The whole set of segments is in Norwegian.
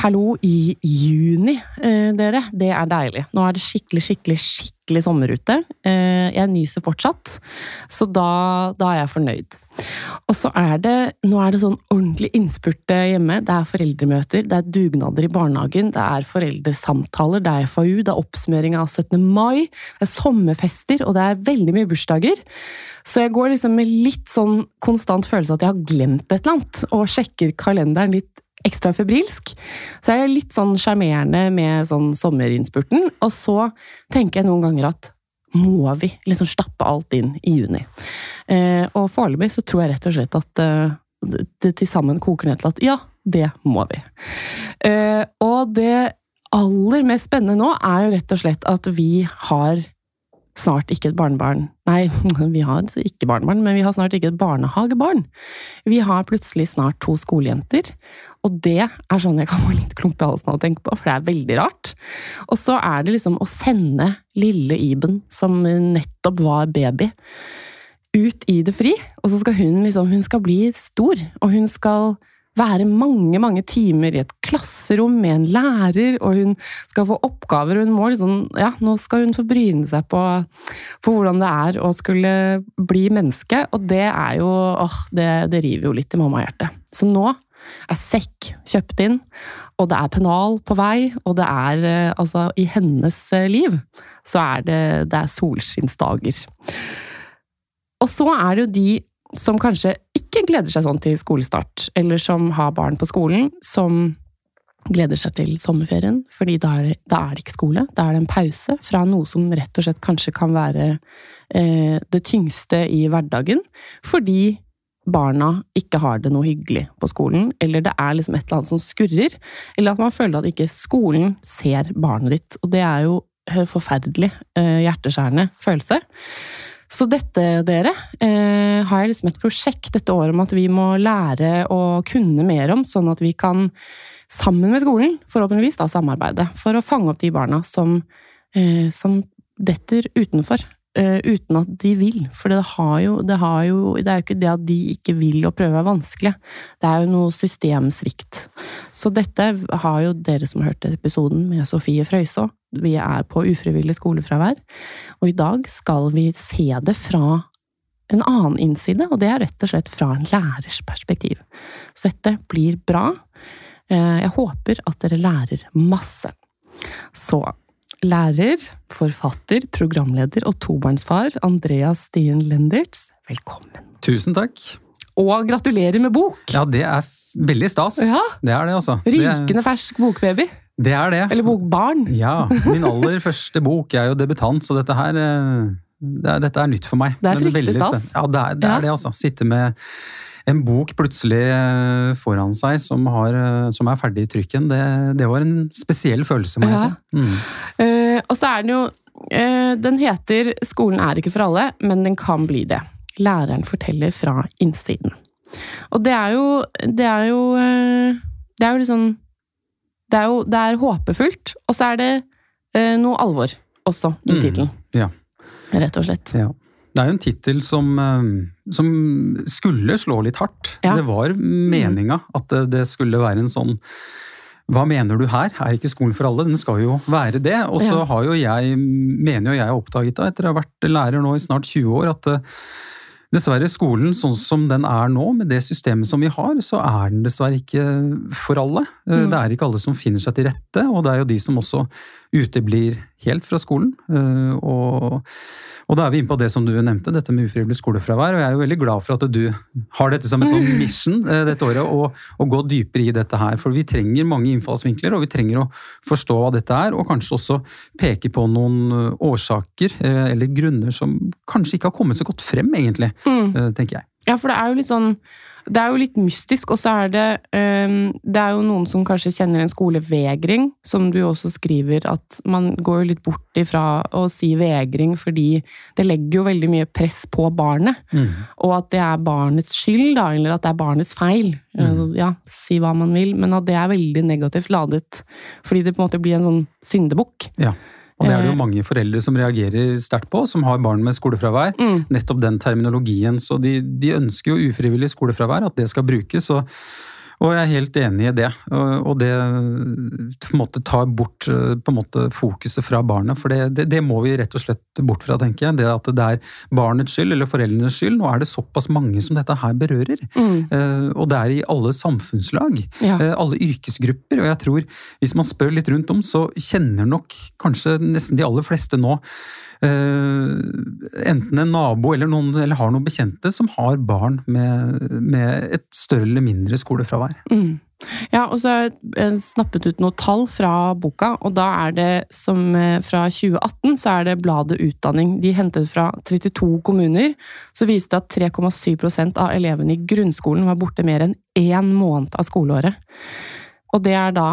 Hallo i juni, dere. Det deilig. Nå det skikkelig sommer ute. Jeg nyser fortsatt, så da jeg fornøyd. Og så nå det sånn ordentlig innspurt hjemme. Det foreldremøter, det dugnader i barnehagen, det foreldresamtaler, det FAU, det oppsummering av 17. mai, det sommerfester, og det veldig mye bursdager. Så jeg går liksom med litt sånn konstant følelse at jeg har glemt et eller annet, og sjekker kalenderen litt ekstra febrilsk. Så jeg litt sånn charmerende med sånn sommerinnspurten, og så tenker jeg noen ganger at må vi liksom stappe alt inn i juni. Og foreløpig så tror jeg rett og slett at det til sammen koker ned til at ja, det må vi. Og det aller mest spennende nå jo rett og slett at vi har snart ikke et barnebarn. Nei, vi har ikke barnebarn, men vi har snart ikke et barnehagebarn. Vi har plutselig snart 2 skolejenter, og det sånn jeg kan få litt klump i halsen av å tenke på, for det veldig rart. Og så det liksom å sende lille Iben, som nettopp var baby, ut i det fri, og så skal hun skal bli stor, og hun skal være mange timer i et klasserom med en lærer, og hun skal få oppgaver, og hun må nå skal hun få bryne seg på hvordan det å skulle bli menneske, og det jo, det river jo litt i mamma-hjertet. Så nå sekk kjøpt inn, og det pennal på vei, og det altså i hennes liv, så det solskinnsdager. Og så det jo de som kanskje ikke gleder seg sånn til skolestart, eller som har barn på skolen, som gleder seg til sommerferien, fordi da det ikke skole, da det en pause fra noe som rett og slett kanskje kan være det tyngste i hverdagen, fordi barna ikke har det noe hyggelig på skolen, eller det liksom et eller annet som skurrer, eller at man føler at ikke skolen ser barnet ditt, og det jo forferdelig hjerteskjærende følelse. Så dette, dere, har jeg liksom et prosjekt dette året om at vi må lære å kunne mer om, sånn at vi kan, sammen med skolen, forhåpentligvis da, samarbeide, for å fange opp de barna som detter utenfor, uten at de vil. For det jo ikke det at de ikke vil og prøver vanskelig. Det jo noe systemsvikt. Så dette har jo dere som har hørt episoden med Sofie Frøyså. Vi på ufrivillig skolefravær, og i dag skal vi se det fra en annen innside, og det rett og slett fra en lærers perspektiv. Så dette blir bra. Jeg håper at dere lærer masse. Så lærer, forfatter, programleder og tobarnsfar Andreas Stien Lendertz, velkommen. Tusen takk. Og gratulerer med bok! Ja, det veldig stas. Ja. Det det altså. Rykende fersk bokbaby. Det det. Eller bokbarn. Ja, min aller første bok. Jeg jo debutant, så dette her, dette nytt for meg. Det fryktelig stas. Ja, det det altså. Sitte med en bok plutselig foran seg som ferdig i trykken, det var en spesiell følelse, må jeg si. Og så den jo, den heter «Skolen ikke for alle, men den kan bli det». Læreren forteller fra innsiden. Og det jo liksom, det håpefullt, og så det noe alvor også i titelen. Ja. Rett og slett. Ja. Det jo en titel som skulle slå litt hardt. Ja. Det var meninga at det skulle være en sånn, hva mener du her? Ikke skolen for alle? Den skal jo være det. Og så har jo mener jeg oppdaget da, etter å ha vært lærer nå i snart 20 år, at dessverre skolen, sånn som den nå, med det systemet som vi har, så den dessverre ikke for alle. Det ikke alle som finner seg til rette, og det jo de som også uteblir helt fra skolen. Og da vi inne på det som du nevnte, dette med ufrivillig skolefravær, og jeg jo veldig glad for at du har dette som et sånn mission dette året, å gå dypere i dette her, for vi trenger mange innfallsvinkler, og vi trenger å forstå hva dette og kanskje også peke på noen årsaker eller grunner som kanskje ikke har kommet så godt frem, egentlig, tenker jeg. Ja, for det jo litt sånn, det jo litt mystisk, og så det jo noen som kanskje kjenner en skolevegring, som du også skriver, at man går jo litt bort ifra å si vegring, fordi det legger jo veldig mye press på barnet, og at det barnets skyld, da, eller at det barnets feil. Ja, si hva man vil, men at det veldig negativt ladet, fordi det på en måte blir en sånn syndebukk. Ja. Og det jo mange foreldre som reagerer sterkt på, som har barn med skolefravær. Nettopp den terminologien, så de ønsker jo ufrivillig skolefravær, at det skal brukes. Og jeg er helt enig i det, og det på en måte tar bort på en måte fokuset fra barnet, for det må vi rett og slett bort fra, tenker jeg. Det at det er barnets skyld eller foreldrenes skyld. Nå er det såpass mange som dette her berører, og det er i alle samfunnslag, alle yrkesgrupper, og jeg tror hvis man spør litt rundt om, så kjenner nok kanskje nesten de aller fleste nå enten en nabo eller har noen bekjente som har barn med et større eller mindre skolefravær. Ja, og så har jeg snappet ut noen tall fra boka, og da er det som fra 2018 så er det bladet Utdanning. De hentet fra 32 kommuner, så viste det at 3,7% av elevene i grunnskolen var borte mer enn 1 måned av skoleåret. Og det er da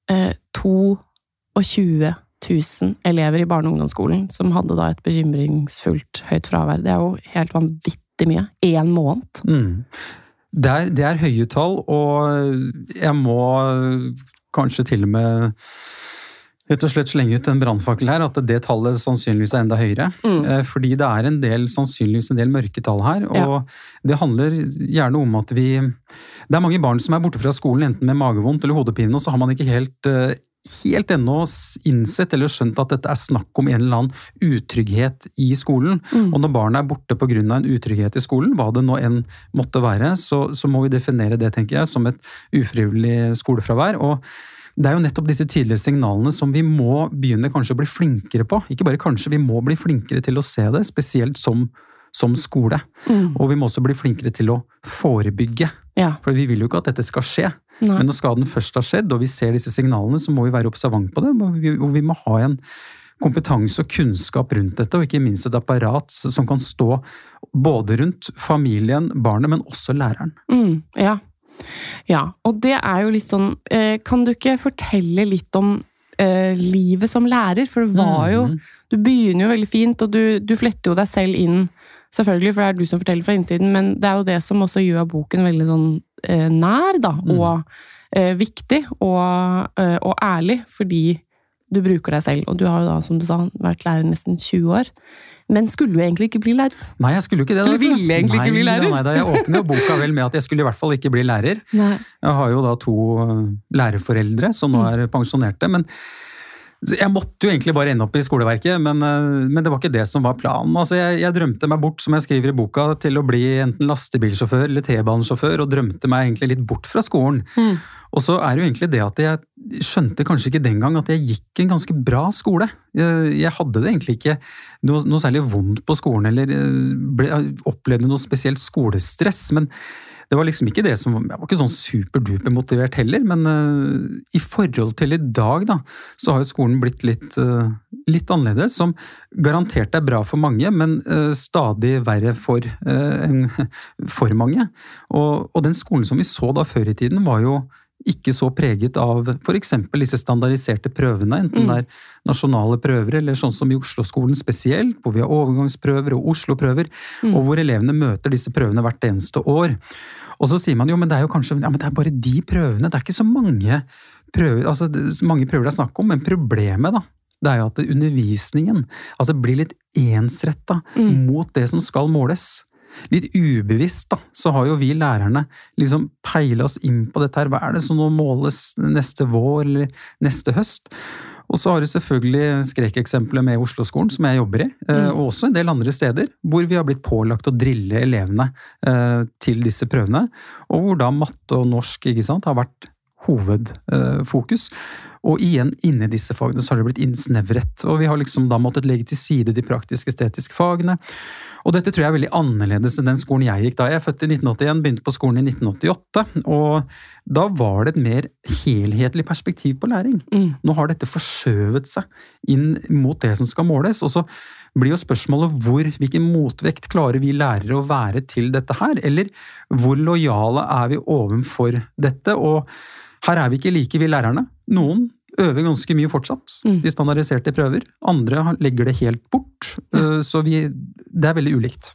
22 000 elever i barne- og ungdomsskolen som hadde da et bekymringsfullt høyt fravær. Det er jo helt vanvittig mye. 1 måned. Det er høye tall, og jeg må kanskje til og med rett og slett slenge ut en brannfakkel her, at det tallet sannsynligvis er enda høyere. Fordi det er sannsynligvis en del mørketall her, og det handler gjerne om at det er mange barn som er borte fra skolen, enten med magevondt eller hodepine, og så har man ikke helt ennå innsett eller skjønt at dette er snakk om en eller annen utrygghet i skolen. Og når barnet er borte på grunn av en utrygghet i skolen, hva det nå enn måtte være, så må vi definere det, tenker jeg, som et ufrivillig skolefravær. Og det er jo nettopp disse tidlige signalene som vi må begynne kanskje å bli flinkere på. Ikke bare kanskje, vi må bli flinkere til å se det, spesielt som skole. Og vi må også bli flinkere til å forebygge. For vi vil jo ikke at dette skal skje. Nei. Men når skaden først har skjedd, og vi ser disse signalene, så må vi være observant på det, og vi må ha en kompetanse og kunnskap rundt dette, og ikke minst et apparat som kan stå både rundt familien, barnet, men også læreren. Ja, og det er jo litt sånn, kan du ikke fortelle litt om livet som lærer? For det var jo, du begynner jo veldig fint, og du fletter jo deg selv inn, selvfølgelig, for det er du som forteller fra innsiden, men det er jo det som også gjør boken veldig sånn nær, da, og viktig, og ærlig, fordi du bruker deg selv, og du har jo da, som du sa, vært lærer nesten 20 år, men skulle du egentlig ikke bli lærer? Nei, jeg skulle jo ikke det. Du ville egentlig ikke bli lærer? Nei, jeg åpner jo boka vel med at jeg skulle i hvert fall ikke bli lærer. Nei. Jeg har jo da 2 lærerforeldre som nå er pensjonerte, men jeg måtte jo egentlig bare ende opp i skoleverket, men det var ikke det som var planen. Altså, jeg drømte meg bort, som jeg skriver i boka, til å bli enten lastebilsjåfør eller T-banesjåfør, og drømte meg egentlig litt bort fra skolen. Og så er det jo egentlig det at jeg skjønte kanskje ikke den gang at jeg gikk en ganske bra skole. Jeg hadde det egentlig ikke noe særlig vondt på skolen, eller opplevde noe spesielt skolestress, men det var liksom ikke det som, jeg var ikke sånn superduper motivert heller, men i forhold til i dag da, så har jo skolen blitt litt annerledes, som garantert er bra for mange, men stadig verre for mange. Og den skolen som vi så da før i tiden var jo ikke så preget av for eksempel disse standardiserte prøvene, enten det er nasjonale prøver, eller sånn som i Oslo-skolen spesielt, hvor vi har overgangsprøver og Oslo-prøver, og hvor elevene møter disse prøvene hvert eneste år. Og så sier man jo, men det er jo kanskje, men det er bare de prøvene, det er ikke så mange prøver, altså mange prøver det er snakk om, men problemet da, det er jo at undervisningen blir litt ensrettet mot det som skal måles. Litt ubevisst da, så har jo vi lærerne liksom peilet oss inn på dette her, hva er det som nå måles neste vår eller neste høst? Og så har du selvfølgelig skrekkeksempler med Oslo-skolen, som jeg jobber i, og også en del andre steder, hvor vi har blitt pålagt å drille elevene til disse prøvene, og hvor da matte og norsk, ikke sant, har vært hovedfokus. Og igjen, inne i disse fagene så har det blitt innsnevret, og vi har liksom da måttet legge til side de praktisk-estetiske fagene. Og dette tror jeg er veldig annerledes enn den skolen jeg gikk da. Jeg er født i 1981, begynte på skolen i 1988, og da var det et mer helhetlig perspektiv på læring. Nå har dette forskjøvet seg inn mot det som skal måles, og så blir jo spørsmålet hvilken motvekt klarer vi lærere å være til dette her, eller hvor lojale er vi ovenfor dette, og her er vi ikke like, vi lærerne. Noen øver ganske mye fortsatt, de standardiserte prøver. Andre legger det helt bort, så det er veldig ulikt.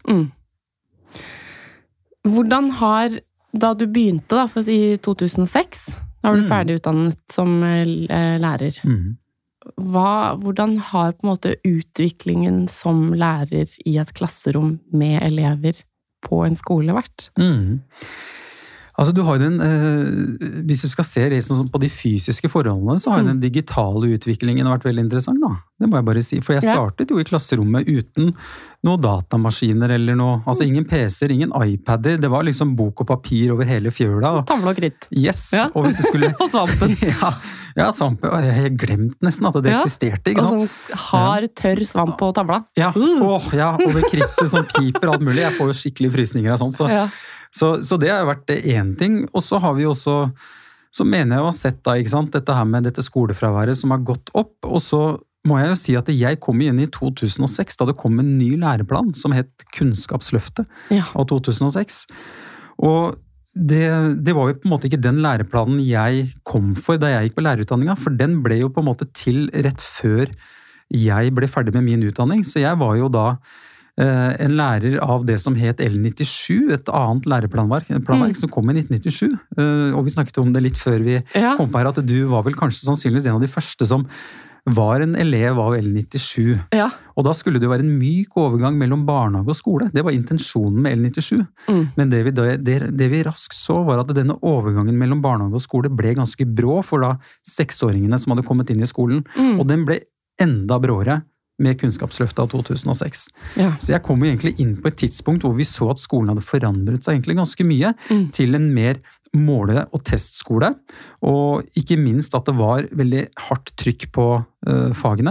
Hvordan har, da du begynte da, i 2006, da var du ferdig utdannet som lærer, hvordan har på en måte utviklingen som lærer i et klasserom med elever på en skole vært? Altså du har hvis du skal se sånn på de fysiske forholdene, så har den digitale utviklingen vært veldig interessant da. Det må jeg bare si, for jeg startet jo i klasserommet uten noen datamaskiner eller noe, altså ingen PC-er, ingen iPader, det var liksom bok og papir over hele fjøla. Tavle og kritt. Yes, og hvis du skulle... og svampen. Ja, svampen, jeg har glemt nesten at det eksisterte, ikke sant? Og sånn hard, tørr svamp på tavla. Ja, og det krittet som piper, alt mulig, jeg får jo skikkelig frysninger og sånt, så det har vært en ting, og så har vi også, så mener jeg å ha sett da, ikke sant, dette her med dette skolefraværet som har gått opp, og så må jeg jo si at jeg kom inn i 2006, da det kom en ny læreplan som het Kunnskapsløftet av 2006, og det var jo på en måte ikke den læreplanen jeg kom for da jeg gikk på lærerutdanninga, for den ble jo på en måte til rett før jeg ble ferdig med min utdanning, så jeg var jo da en lærer av det som het L97, et annet læreplanverk som kom i 1997, og vi snakket om det litt før vi kom på her, at du var vel kanskje sannsynligvis en av de første som var en elev av L97, og da skulle det jo være en myk overgang mellom barnehage og skole, det var intensjonen med L97, men det vi raskt så var at denne overgangen mellom barnehage og skole ble ganske brå for da 6-åringene som hadde kommet inn i skolen, og den ble enda bråere med Kunnskapsløftet av 2006. Så jeg kom jo egentlig inn på et tidspunkt hvor vi så at skolen hadde forandret seg egentlig ganske mye til en mer måle- og testskole, og ikke minst at det var veldig hardt trykk på fagene,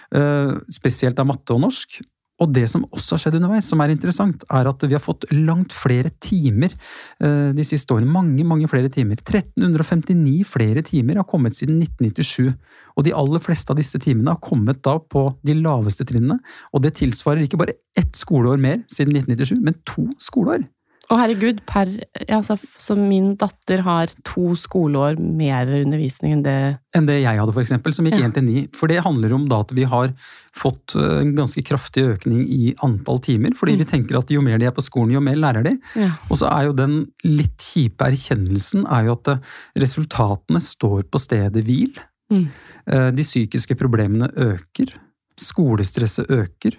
spesielt av matte og norsk. Og det som også har skjedd underveis, som er interessant, er at vi har fått langt flere timer de siste årene. Mange flere timer. 1359 flere timer har kommet siden 1997. Og de aller fleste av disse timene har kommet da på de laveste trinnene. Og det tilsvarer ikke bare 1 skoleår mer siden 1997, men 2 skoleår. Å herregud, så min datter har 2 skoleår mer undervisning enn det jeg hadde for eksempel, som gikk 1-9. For det handler om da at vi har fått en ganske kraftig økning i antall timer, fordi vi tenker at jo mer de er på skolen, jo mer lærer de. Og så er jo den litt kjipe erkjennelsen er jo at resultatene står på stedet hvil. De psykiske problemene øker, skolestresset øker,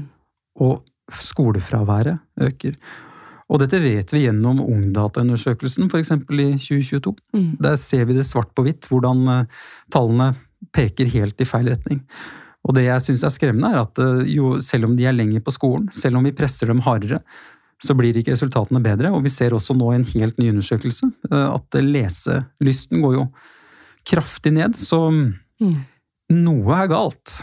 og skolefraværet øker. Og dette vet vi gjennom Ungdata-undersøkelsen, for eksempel i 2022. Der ser vi det svart på hvitt, hvordan tallene peker helt i feil retning. Og det jeg synes er skremmende er at jo, selv om de er lenger på skolen, selv om vi presser dem hardere, så blir ikke resultatene bedre. Og vi ser også nå en helt ny undersøkelse, at leselysten går jo kraftig ned, så noe er galt.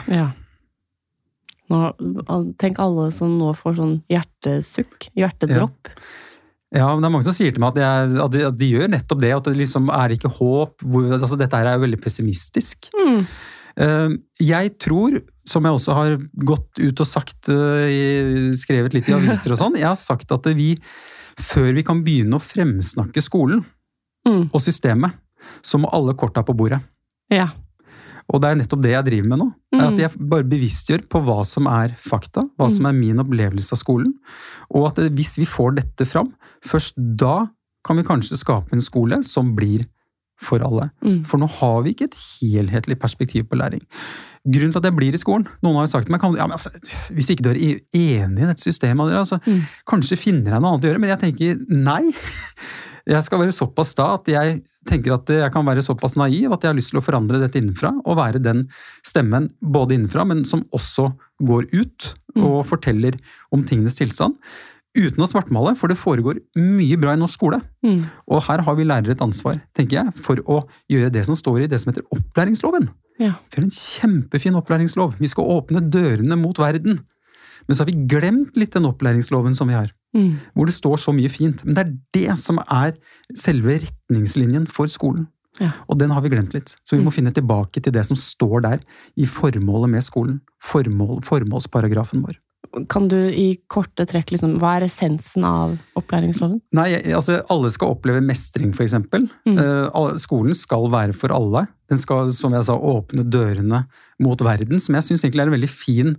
Tenk alle som nå får sånn hjertesukk, hjertedropp. Ja, men det er mange som sier til meg at de gjør nettopp det, at det liksom er ikke håp, altså dette her er jo veldig pessimistisk. Jeg tror, som jeg også har gått ut og sagt, skrevet litt i aviser og sånn, jeg har sagt at før vi kan begynne å fremsnakke skolen og systemet, så må alle korta på bordet. Og det er nettopp det jeg driver med nå, at jeg bare bevisstgjør på hva som er fakta, hva som er min opplevelse av skolen, og at hvis vi får dette fram, først da kan vi kanskje skape en skole som blir for alle. For nå har vi ikke et helhetlig perspektiv på læring. Grunnen til at jeg blir i skolen, noen har jo sagt til meg, hvis ikke du er enig i dette systemet, kanskje finner jeg noe annet å gjøre, men jeg tenker nei. Jeg skal være såpass da at jeg tenker at jeg kan være såpass naiv at jeg har lyst til å forandre dette innenfra og være den stemmen både innenfra, men som også går ut og forteller om tingenes tilstand uten å svartmale, for det foregår mye bra i norsk skole. Og her har vi lærere et ansvar, tenker jeg, for å gjøre det som står i det som heter opplæringsloven. For en kjempefin opplæringslov. Vi skal åpne dørene mot verden. Men så har vi glemt litt den opplæringsloven som vi har. Hvor det står så mye fint. Men det er det som er selve retningslinjen for skolen. Og den har vi glemt litt. Så vi må finne tilbake til det som står der i formålet med skolen. Formålsparagrafen vår. Kan du i korte trekk, hva er essensen av opplæringsloven? Nei, alle skal oppleve mestring, for eksempel. Skolen skal være for alle. Den skal, som jeg sa, åpne dørene mot verden, som jeg synes egentlig er en veldig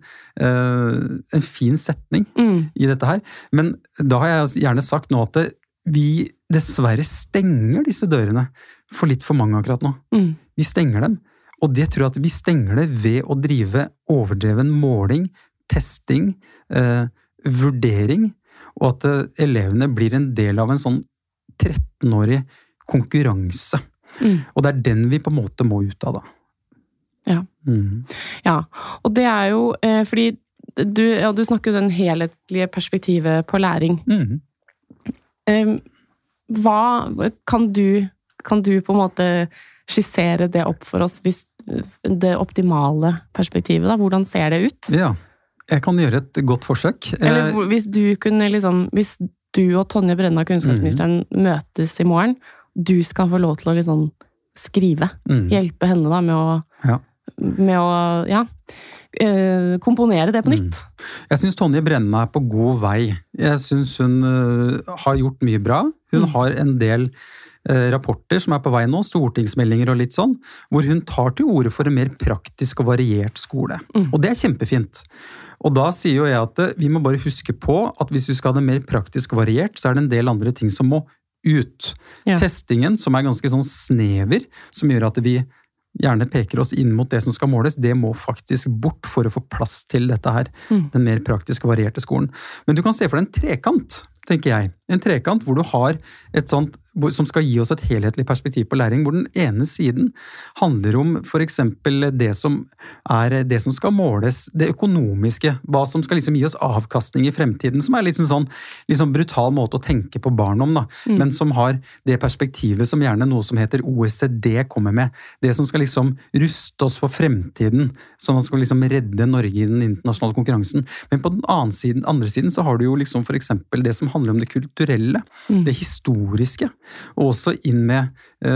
fin setning i dette her. Men da har jeg gjerne sagt nå at vi dessverre stenger disse dørene for litt for mange akkurat nå. Vi stenger dem, og det tror jeg at vi stenger det ved å drive overdreven måling, testing, vurdering, og at elevene blir en del av en sånn 13-årig konkurranse. Og det den vi på en måte må ut av da. Ja. Ja, og det jo fordi du snakker jo den helhetlige perspektivet på læring. Hva kan du på en måte skissere det opp for oss, hvis det optimale perspektivet da? Hvordan ser det ut? Ja, jeg kan gjøre et godt forsøk. Eller hvis du kunne hvis du og Tonje Brenna, kunnskapsministeren, møtes i morgen, du skal få lov til å skrive, hjelpe henne da med å komponere det på nytt. Jeg synes Tonje Brenna på god vei. Jeg synes hun har gjort mye bra. Hun har en del rapporter som på vei nå, stortingsmeldinger og litt sånn, hvor hun tar til orde for en mer praktisk og variert skole. Og det kjempefint. Og da sier jo jeg at vi må bare huske på at hvis vi skal ha det mer praktisk og variert, så det en del andre ting som må ut. Ja. Testingen, som ganske sånn snever, som gjør at vi gjerne peker oss inn mot det som skal måles, det må faktisk bort for å få plass til dette her, den mer praktisk og varierte skolen. Men du kan se for deg en trekant, tenker jeg. En trekant hvor du har et sånt, som skal gi oss et helhetlig perspektiv på læring, hvor den ene siden handler om for eksempel det som skal måles, det økonomiske, hva som skal gi oss avkastning i fremtiden, som litt sånn brutal måte å tenke på barn om, da, men som har det perspektivet som gjerne noe som heter OECD kommer med, det som skal ruste oss for fremtiden, som skal redde Norge i den internasjonale konkurransen. Men på den andre siden så har du jo for eksempel det som handler om det kulturelle, det historiske, og også inn med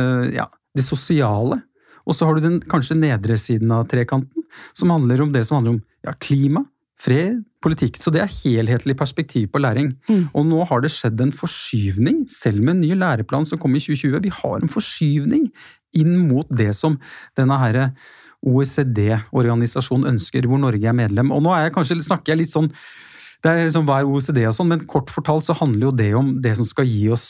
det sosiale. Og så har du kanskje nedre siden av trekanten, som handler om det som handler om klima, fred, politikk. Så det helhetlig perspektiv på læring. Og nå har det skjedd en forskyvning, selv med en ny læreplan som kom i 2020. Vi har en forskyvning inn mot det som denne her OECD-organisasjonen ønsker, hvor Norge medlem. Og nå snakker jeg litt sånn, det hva OECD og sånn, men kort fortalt så handler jo det om det som skal gi oss,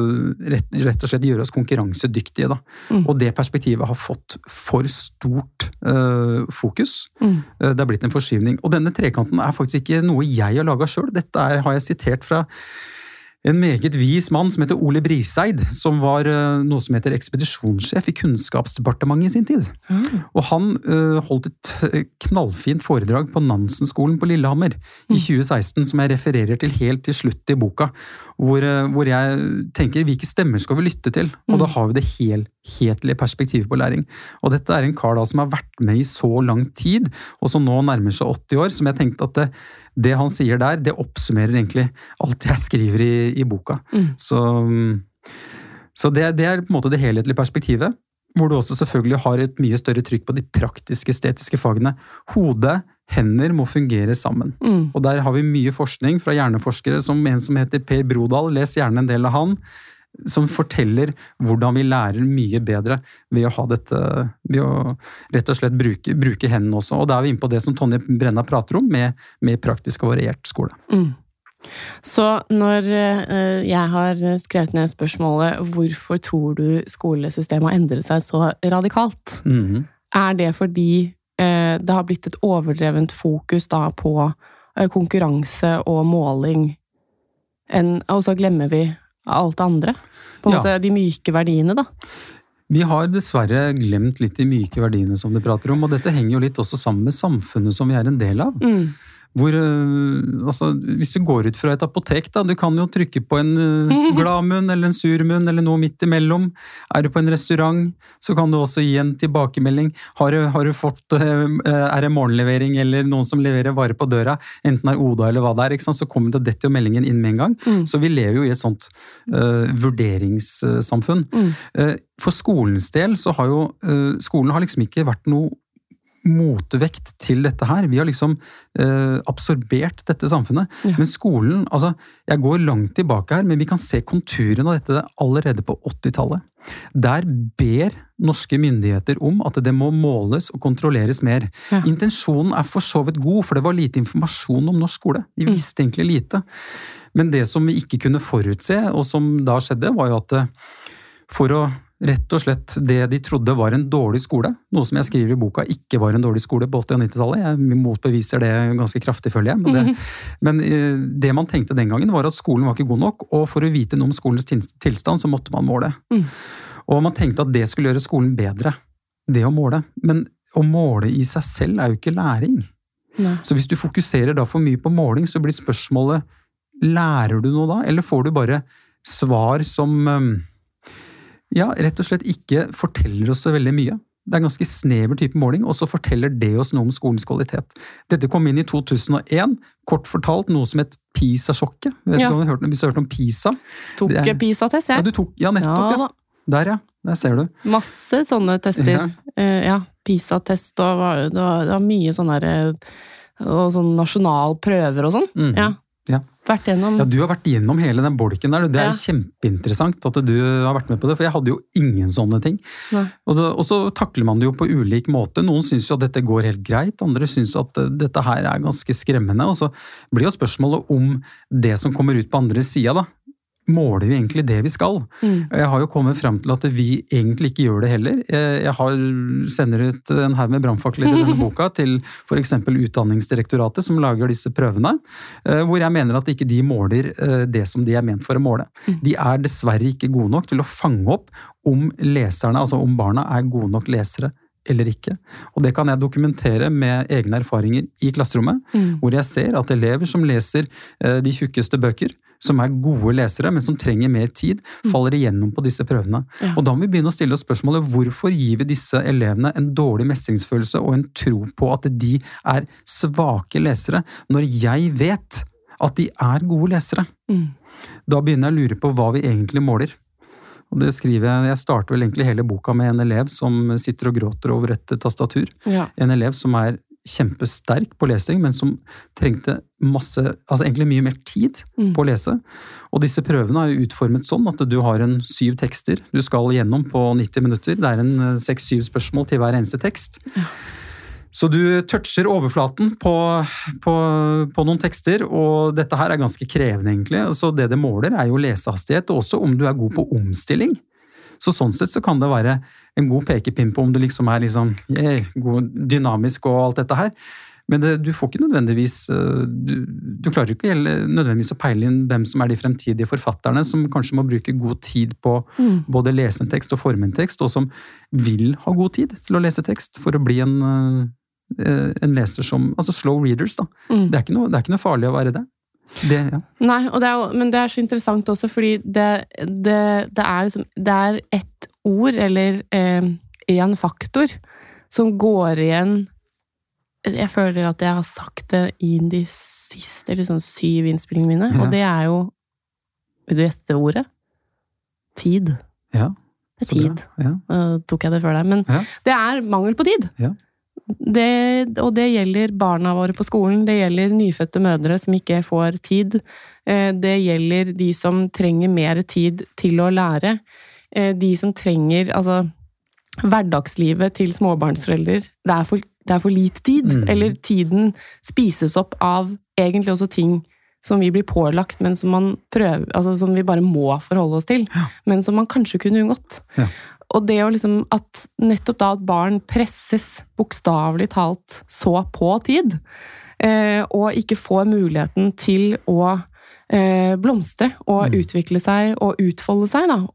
rett og slett gjøre oss konkurransedyktige da. Og det perspektivet har fått for stort fokus. Det blitt en forskyvning. Og denne trekanten faktisk ikke noe jeg har laget selv. Dette har jeg sitert fra en meget vis mann som heter Ole Briseid, som var noe som heter ekspedisjonssjef i Kunnskapsdepartementet i sin tid. Og han holdt et knallfint foredrag på Nansen-skolen på Lillehammer i 2016, som jeg refererer til helt til slutt i boka, hvor jeg tenker, hvilke stemmer skal vi lytte til? Og da har vi det helhetlige perspektivet på læring. Og dette en kar da som har vært med i så lang tid, og som nå nærmer seg 80 år, som jeg tenkte at det han sier der, det oppsummerer egentlig alt jeg skriver i boka. Så det på en måte det helhetlige perspektivet, hvor du også selvfølgelig har et mye større trykk på de praktiske, estetiske fagene. Hodet, hender må fungere sammen. Og der har vi mye forskning fra hjerneforskere, som en som heter Per Brodal, les gjerne en del av han, som forteller hvordan vi lærer mye bedre ved å ha dette, ved å rett og slett bruke hendene også. Og da vi inne på det som Tonje Brenna prater om, med praktisk og variert skole. Så når jeg har skrevet ned spørsmålet, hvorfor tror du skolesystemet har endret seg så radikalt? Det fordi det har blitt et overdrevent fokus da på konkurranse og måling, og så glemmer vi alt det andre? På en måte de myke verdiene da? Vi har dessverre glemt litt de myke verdiene som du prater om, og dette henger jo litt også sammen med samfunnet som vi en del av. Hvor, hvis du går ut fra et apotek da, du kan jo trykke på en gladmunn eller en surmunn eller noe midt imellom. Du på en restaurant, så kan du også gi en tilbakemelding. Har du fått, det morgenlevering eller noen som leverer vare på døra, enten Oda eller hva det ikke sant? Så kommer det dette jo meldingen inn med en gang. Så vi lever jo i et sånt vurderingssamfunn. For skolens del så har jo, skolen har liksom ikke vært noe motvekt til dette her. Vi har absorbert dette samfunnet. Men skolen, jeg går langt tilbake her, men vi kan se konturen av dette allerede på 80-tallet. Der ber norske myndigheter om at det må måles og kontrolleres mer. Intensjonen for så vidt god, for det var lite informasjon om norsk skole. Vi visste egentlig lite. Men det som vi ikke kunne forutse, og som da skjedde, var jo at for å rett og slett det de trodde var en dårlig skole, noe som jeg skriver i boka ikke var en dårlig skole på 80- og 90-tallet. Jeg motbeviser det ganske kraftig, føler jeg. Men det man tenkte den gangen var at skolen var ikke god nok, og for å vite noe om skolens tilstand så måtte man måle. Og man tenkte at det skulle gjøre skolen bedre, det å måle. Men å måle i seg selv er jo ikke læring. Nei. Så hvis du fokuserer da for mye på måling, så blir spørsmålet, lærer du noe da? Eller får du bare svar som rett og slett ikke forteller oss så veldig mye. Det er en ganske snever type måling, og så forteller det oss noe om skolens kvalitet. Dette kom inn i 2001, kort fortalt noe som et PISA-sjokket. Hvis du har hørt om PISA. Tok PISA-test, jeg. Ja, du tok, nettopp, ja. Der ser du. Masse sånne tester. PISA-test, og det var mye sånne nasjonalprøver og sånn. Ja. Vært gjennom. Ja, du har vært gjennom hele den bolken der. Det er jo kjempeinteressant at du har vært med på det, for jeg hadde jo ingen sånne ting. Og så takler man det jo på ulik måte. Noen synes jo at dette går helt greit, andre synes at dette her er ganske skremmende, og så blir jo spørsmålet om det som kommer ut på andre siden da. Måler vi egentlig det vi skal? Jeg har jo kommet frem til at vi egentlig ikke gjør det heller. Jeg sender ut en haug med brannfakler i denne boka til for eksempel Utdanningsdirektoratet som lager disse prøvene, hvor jeg mener at ikke de måler det som de er ment for å måle. De er dessverre ikke gode nok til å fange opp om leserne, altså om barna er gode nok lesere eller ikke. Og det kan jeg dokumentere med egne erfaringer i klasserommet, hvor jeg ser at elever som leser de tjukkeste bøker, som er gode lesere, men som trenger mer tid, faller igjennom på disse prøvene. Ja. Og da må vi begynne å stille oss spørsmålet, hvorfor gir vi disse elevene en dårlig mestringsfølelse og en tro på at de er svake lesere, når jeg vet at de er gode lesere? Da begynner jeg å lure på hva vi egentlig måler. Og det skriver jeg starter vel egentlig hele boka med en elev som sitter og gråter over et tastatur. Ja. En elev som er kjempesterk på lesing, men som trengte egentlig mye mer tid på å lese. Og disse prøvene er jo utformet sånn at du har 7 tekster du skal gjennom på 90 minutter. Det er 6-7 spørsmål til hver eneste tekst. Ja. Så du toucher overflaten på noen tekster, og dette her er ganske krevende egentlig. Så det måler er jo lesehastighet, og også om du er god på omstilling. Så sånn sett så kan det være en god pekepinn på om du liksom er god, dynamisk og alt dette her. Men du får ikke nødvendigvis, du klarer ikke nødvendigvis å peile inn hvem som er de fremtidige forfatterne, som kanskje må bruke god tid på både lese en tekst og forme en tekst, og som vil ha god tid til å lese tekst for å bli en leser som, altså slow readers da. Det er ikke noe farlig å være det. Nei, men det er så interessant også, fordi det er et ord, eller en faktor, som går igjen. Jeg føler at jeg har sagt det i de siste 7 innspillingene mine, og det er jo dette ordet. Tid. Ja. Det er tid. Tok jeg det før deg, men det er mangel på tid. Ja. Og det gjelder barna våre på skolen, det gjelder nyfødte mødre som ikke får tid, det gjelder de som trenger mer tid til å lære, de som trenger, hverdagslivet til småbarnsforeldre, det er for lite tid, eller tiden spises opp av egentlig også ting som vi blir pålagt, men som man prøver, som vi bare må forholde oss til, men som man kanskje kunne unngått. Ja. Og det å at nettopp da at barn presses bokstavelig talt så på tid, og ikke får muligheten til å blomstre og utvikle seg og utfolde seg da,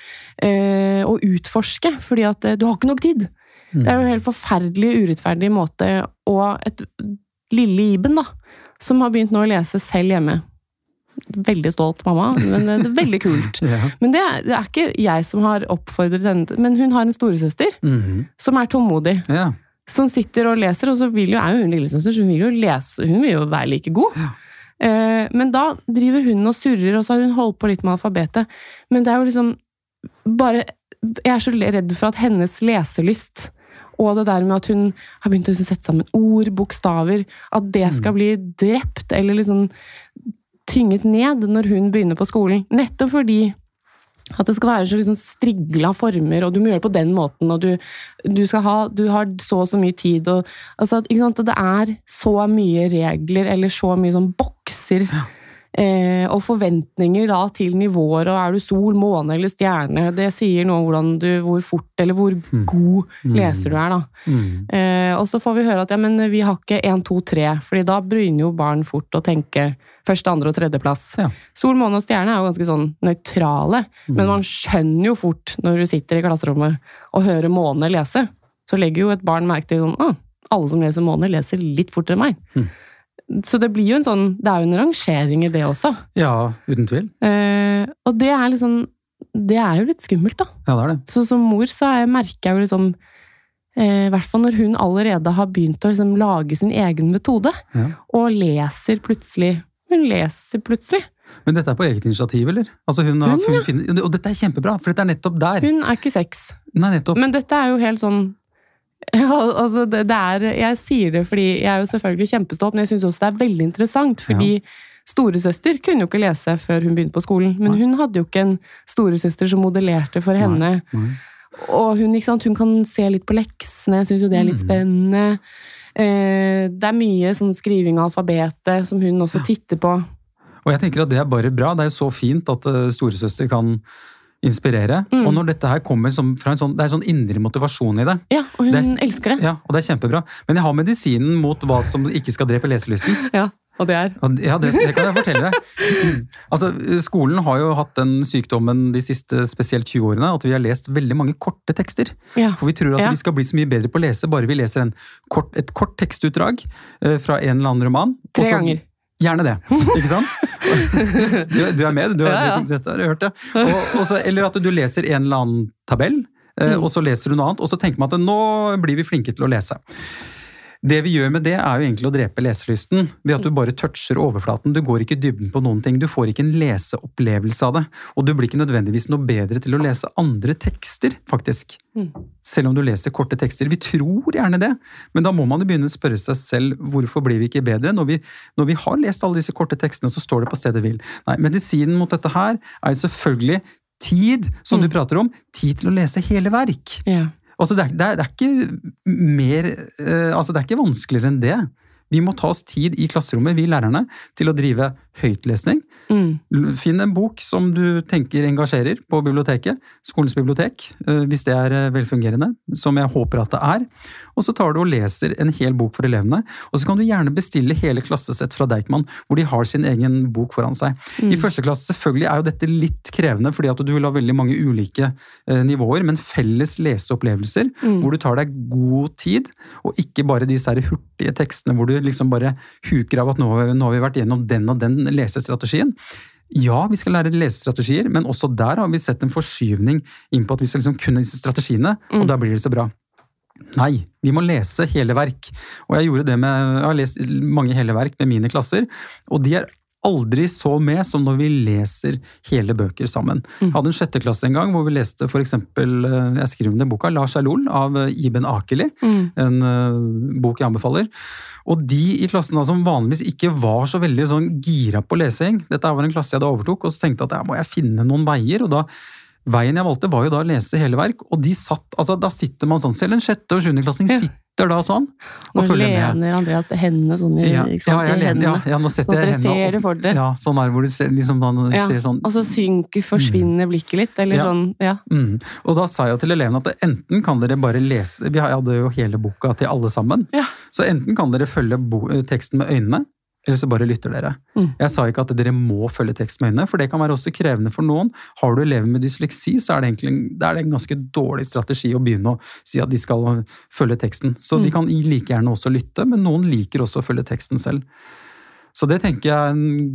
og utforske, fordi at du har ikke nok tid. Det er jo en helt forferdelig urettferdig måte, og et lille Iben da, som har begynt nå å lese selv hjemme. Veldig stolt mamma, men det er veldig kult. Ja. Men det er ikke jeg som har oppfordret henne, men hun har en storesøster som er tålmodig, som sitter og leser, og så er jo hun lillesøster, så hun vil jo lese, hun vil jo være like god. Ja. Men da driver hun og surrer, og så har hun holdt på litt med alfabetet. Men det er jo bare, jeg er så redd for at hennes leselyst, og det der med at hun har begynt å sette sammen ord, bokstaver, at det skal bli drept, eller tynget ned når hun begynner på skolen. Nettopp fordi at det skal være så strigla former, og du må gjøre det på den måten, og du har så mye tid, og ikke sant, det er så mye regler, eller så mye bokser Og forventninger da til nivåer, og er du sol, måne eller stjerne, det sier noe om hvor fort eller hvor god leser du er da. Og så får vi høre at ja, men vi har ikke 1, 2, 3, fordi da begynner jo barn fort å tenke første, andre og tredje plass. Ja. Sol, måne og stjerne er jo ganske sånn nøytrale, men man skjønner jo fort når du sitter i klasserommet og hører måne lese, så legger jo et barn merke til sånn, alle som leser måne leser litt fortere enn meg. Så det blir jo det er jo en rangering i det også. Ja, uten tvil. Og det er liksom, det er jo litt skummelt da. Ja, det er det. Så som mor så merker jeg jo liksom, i hvert fall når hun allerede har begynt å liksom lage sin egen metode, og leser plutselig. Men dette på eget initiativ, eller? Altså hun har funnet, og dette kjempebra, for dette nettopp der. Hun ikke 6. Nei, nettopp. Men dette jo helt sånn, ja, altså jeg sier det fordi jeg jo selvfølgelig kjempestolt, men jeg synes også det veldig interessant, fordi storesøster kunne jo ikke lese før hun begynte på skolen, men hun hadde jo ikke en storesøster som modellerte for henne. Nei. Og hun, ikke sant, hun kan se litt på leksene, jeg synes jo det litt spennende. Det mye sånn skriving av alfabetet som hun også titter på. Og jeg tenker at det bare bra, det jo så fint at storesøster kan inspirere, og når dette her kommer fra en sånn, det sånn indre motivasjon i det. Ja, og hun elsker det. Ja, og det kjempebra. Men jeg har medisinen mot hva som ikke skal drepe leselysten. Ja, og det Ja, det kan jeg fortelle deg. Altså, skolen har jo hatt den sykdommen de siste spesielt 20 årene, at vi har lest veldig mange korte tekster. Ja. For vi tror at vi skal bli så mye bedre på å lese, bare vi leser et kort tekstutdrag fra en eller annen roman. 3 ganger. Gjerne det, ikke sant? Du med, dette har jeg hørt det. Eller at du leser en eller annen tabell, og så leser du noe annet, og så tenker man at nå blir vi flinke til å lese. Det vi gjør med det jo egentlig å drepe leselysten, ved at du bare toucher overflaten, du går ikke i dybden på noen ting, du får ikke en leseopplevelse av det, og du blir ikke nødvendigvis noe bedre til å lese andre tekster, faktisk. Selv om du leser korte tekster. Vi tror gjerne det, men da må man jo begynne å spørre seg selv, hvorfor blir vi ikke bedre? Når vi har lest alle disse korte tekstene, så står det på stedet hvil. Nei, medisinen mot dette her jo selvfølgelig tid, som du prater om, tid til å lese hele verk. Ja. Altså det ikke mer, altså det ikke vanskeligere enn det. Vi må ta oss tid i klasserommet, vi lærerne, til å drive høytlesning. Finn en bok som du tenker engasjerer på biblioteket, skolens bibliotek, hvis det velfungerende, som jeg håper at det og så tar du og leser en hel bok for elevene, og så kan du gjerne bestille hele klassesett fra Deichman, hvor de har sin egen bok foran seg. I første klasse selvfølgelig jo dette litt krevende, fordi at du vil ha veldig mange ulike nivåer, men felles leseopplevelser, hvor du tar deg god tid, og ikke bare disse hurtige tekstene, hvor du liksom bare huker av at nå har vi vært gjennom den og den lesestrategien. Ja, vi skal lære lesestrategier, men også der har vi sett en forskyvning inn på at vi skal liksom kunne disse strategiene, og da blir det så bra. Nei, vi må lese hele verk. Og jeg har lest mange hele verk med mine klasser, og de aldri så med som når vi leser hele bøker sammen. Jeg hadde en 6. klasse en gang, hvor vi leste for eksempel, jeg skriver om den boka, La Shalul av Ibn Akeli, en bok jeg anbefaler. Og de i klassen da, som vanligvis ikke var så veldig sånn gira på lesing, dette var en klasse jeg da overtok, og så tenkte jeg at må jeg finne noen veier, og da veien jeg valgte var jo da å lese hele verk, og da sitter man sånn, selv en 6. og 7. klassing sitter da sånn, og følger med. Nå lener Andreas hendene sånn i hendene, nå setter jeg hendene ser det for det. Ja, sånn hvor du ser, liksom, ser sånn. Og så forsvinner blikket litt, eller sånn, Og da sa jeg til elevene at enten kan dere bare lese, vi hadde jo hele boka til alle sammen, så enten kan dere følge teksten med øynene, eller så bare lytter dere. Jeg sa ikke at dere må følge tekst med øynene, for det kan være også krevende for noen. Har du elever med dysleksi, så det en ganske dårlig strategi å begynne å si at de skal følge teksten. Så de kan like gjerne også lytte, men noen liker også å følge teksten selv. Så det tenker jeg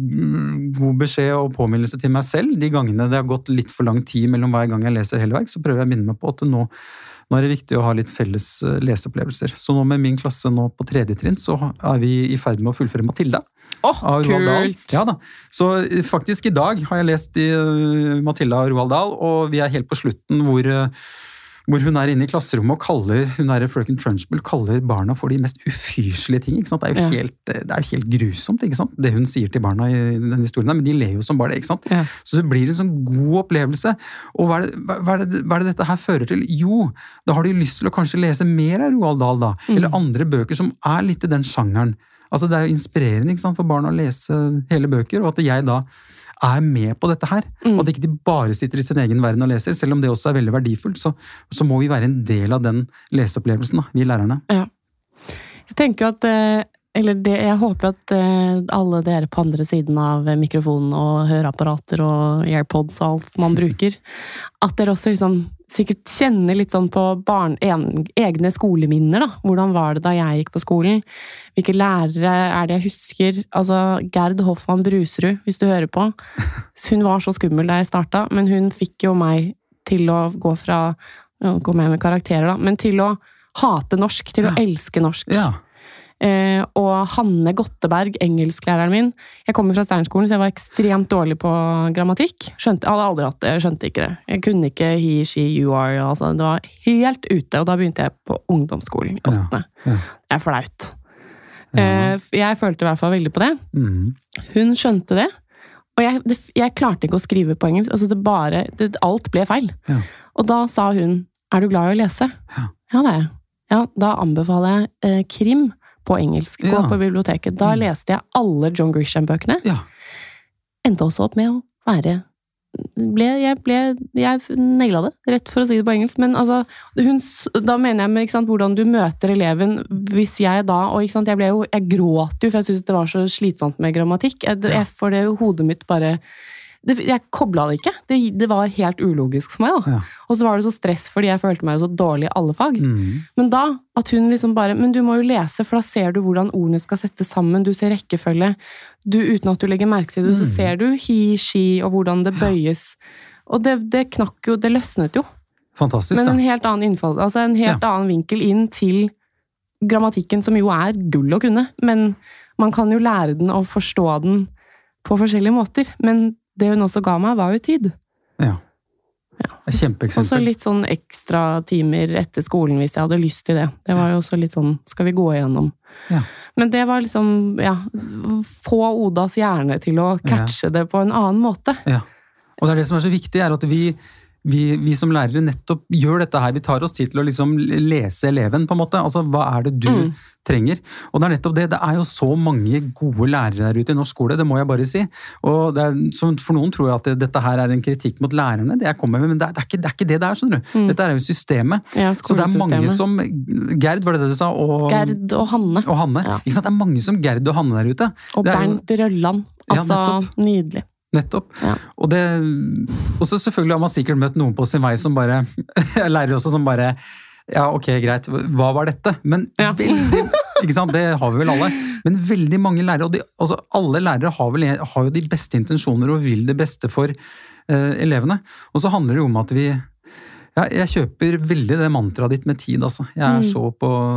en god beskjed og påminnelse til meg selv. De gangene det har gått litt for lang tid mellom hver gang jeg leser hele verk, så prøver jeg å minne meg på at nå det viktig å ha litt felles leseopplevelser. Så nå med min klasse nå på 3. trinn, så vi i ferd med å fullføre Matilda. Kult! Ja da. Så faktisk i dag har jeg lest Matilda og Roald Dahl, og vi helt på slutten hvor hun inne i klasserommet og kaller frøken Trunchbull kaller barna for de mest ufyselige ting, ikke sant? Det jo helt grusomt, ikke sant? Det hun sier til barna i den historien, men de ler jo som bare det, ikke sant? Så det blir en sånn god opplevelse. Og hva er det dette her fører til? Jo, da har de lyst til å kanskje lese mer av Roald Dahl da, eller andre bøker som litt i den sjangeren. Altså det jo inspirerende, ikke sant, for barna å lese hele bøker, og at jeg da med på dette her, og at ikke de bare sitter i sin egen verden og leser, selv om det også veldig verdifullt, så må vi være en del av den leseopplevelsen da, vi lærerne. Ja. Jeg tenker at, jeg håper at alle dere på andre siden av mikrofonen og høreapparater og AirPods og alt man bruker, at dere også liksom sikkert kjenner litt sånn på egne skoleminner da. Hvordan var det da jeg gikk på skolen? Hvilke lærere det jeg husker? Altså, Gerd Hoffmann Bruserud, hvis du hører på. Hun var så skummel da jeg startet, men hun fikk jo meg til å gå med karakterer da, men til å hate norsk, til å elske norsk. Ja. Og Hanne Gotteberg, engelsklæreren min. Jeg kommer fra Steinskolen, så jeg var ekstremt dårlig på grammatikk. Jeg hadde aldri hatt det, jeg skjønte ikke det. Jeg kunne ikke he, she, you are, altså. Det var helt ute, og da begynte jeg på ungdomsskolen i 8. Det flaut. Jeg følte i hvert fall veldig på det. Hun skjønte det, og jeg klarte ikke å skrive på engelsk. Altså alt ble feil. Og da sa hun, du glad i å lese? Ja, det jeg. Ja, da anbefaler jeg krim på engelsk, gå på biblioteket. Da leste jeg alle John Grisham-bøkene. Endte også opp med å være jeg nailet det, rett for å si det på engelsk, men altså, da mener jeg med, ikke sant, hvordan du møter eleven, hvis jeg da, og ikke sant, jeg gråt jo, for jeg synes det var så slitsomt med grammatikk, for det hodet mitt bare, jeg koblet det ikke, det var helt ulogisk for meg da, og så var det så stress fordi jeg følte meg så dårlig i alle fag, men da, at hun liksom bare, men du må jo lese, for da ser du hvordan ordene skal settes sammen, du ser rekkefølge, uten at du legger merke til det, så ser du he, she, og hvordan det bøyes, og det knakk jo, det løsnet jo. Fantastisk, men en helt annen innfall, altså en helt annen vinkel inn til grammatikken, som jo gull å kunne, men man kan jo lære den og forstå den på forskjellige måter, men det hun også ga meg var jo tid. Ja. Kjempeeksempel. Og så litt sånn ekstra timer etter skolen hvis jeg hadde lyst til det. Det var jo også litt sånn, skal vi gå igjennom? Men det var liksom, få Odas hjerne til å catche det på en annen måte. Og det så viktig, at vi som lærere nettopp gjør dette her. Vi tar oss tid til å liksom lese eleven på en måte. Altså, hva det du trenger? Og det nettopp det. Det jo så mange gode lærere der ute i norsk skole, det må jeg bare si. Og for noen tror jeg at dette her en kritikk mot lærerne, det jeg kommer med, men det er ikke det skjønner du. Dette jo systemet. Så det mange som, Gerd, var det du sa? Og, Gerd og Hanne. Og Hanne. Ikke sant? Det mange som Gerd og Hanne der ute. Og Bernt Rølland. Altså, nydelig. Nettopp. Og så selvfølgelig har man sikkert møtt noen på sin vei som bare, lærer også som bare, ok, greit, hva var dette? Men veldig, ikke sant, det har vi vel alle, men veldig mange lærere, og alle lærere har jo de beste intensjoner og vil det beste for elevene. Og så handler det jo om at jeg kjøper veldig det mantraet ditt med tid, altså. Jeg så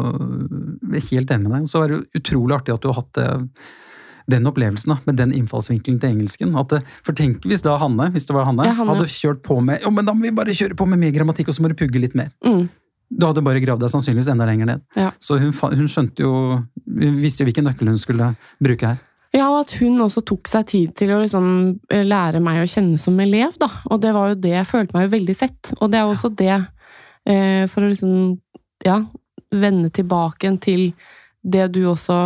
helt enig med deg, og så det jo utrolig artig at du har hatt den opplevelsen da, med den innfallsvinkelen til engelsken. For tenk hvis det var Hanne, hadde kjørt på med, men da må vi bare kjøre på med mer grammatikk, og så må du pugge litt mer. Du hadde bare gravd deg sannsynligvis enda lenger ned. Så hun skjønte jo, hun visste jo hvilken nøkkel hun skulle bruke her. Ja, og at hun også tok seg tid til å liksom lære meg å kjenne som elev, da. Og det var jo det, jeg følte meg jo veldig sett. Og det også det, for å liksom, vende tilbake til det du også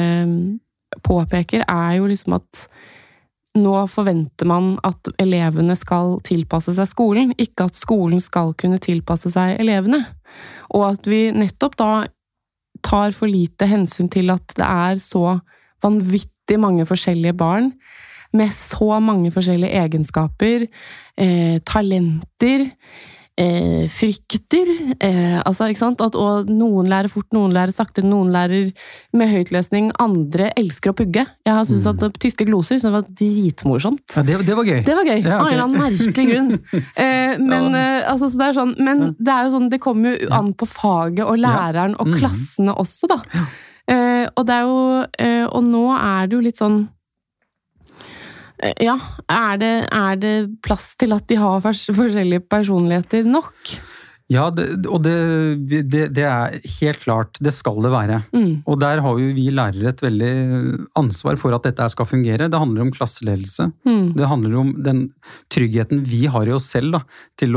påpeker, jo liksom at nå forventer man at elevene skal tilpasse seg skolen, ikke at skolen skal kunne tilpasse seg elevene. Og at vi nettopp da tar for lite hensyn til at det så vanvittig mange forskjellige barn, med så mange forskjellige egenskaper, talenter, frykter, altså, ikke sant? Og noen lærer fort, noen lærer sakte, noen lærer med høytløsning, andre elsker å pugge. Jeg har syntes at tyske gloser, så det var dritmorsomt. Ja, det var gøy. Det var gøy, av en eller annen merkelig grunn. Altså, så det sånn, men det jo sånn, det kommer jo an på faget og læreren og klassene også, da. Og det jo, og nå det jo litt sånn, det plass til at de har forskjellige personligheter nok? Ja, og det er helt klart, det skal det være. Og der har jo vi lærere et veldig ansvar for at dette skal fungere. Det handler om klasseledelse. Det handler om den tryggheten vi har i oss selv da, til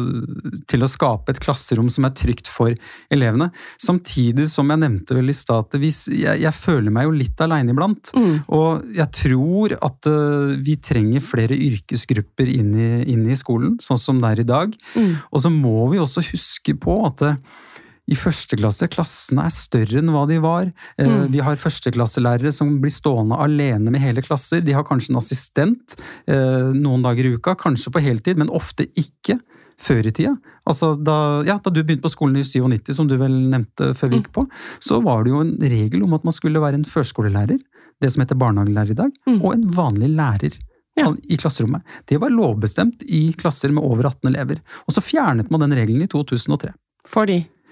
å skape et klasserom som er trygt for elevene. Samtidig som jeg nevnte vel i stad, jeg føler meg jo litt alene iblant. Og jeg tror at vi trenger flere yrkesgrupper inn i skolen, sånn som det er i dag. Og så må vi også huske på at i første klasse, klassene er større enn hva de var. Vi har førsteklasselærere som blir stående alene med hele klasser. De har kanskje en assistent noen dager i uka, kanskje på heltid, men ofte ikke før i tida. Altså da du begynte på skolen i 97, som du vel nevnte før vi gikk på, så var det jo en regel om at man skulle være en førskolelærer, det som heter barnehagelærer i dag, og en vanlig lærer. I klasserommet. Det var lovbestemt i klasser med over 18 elever. Og så fjernet man den regelen i 2003. Fordi?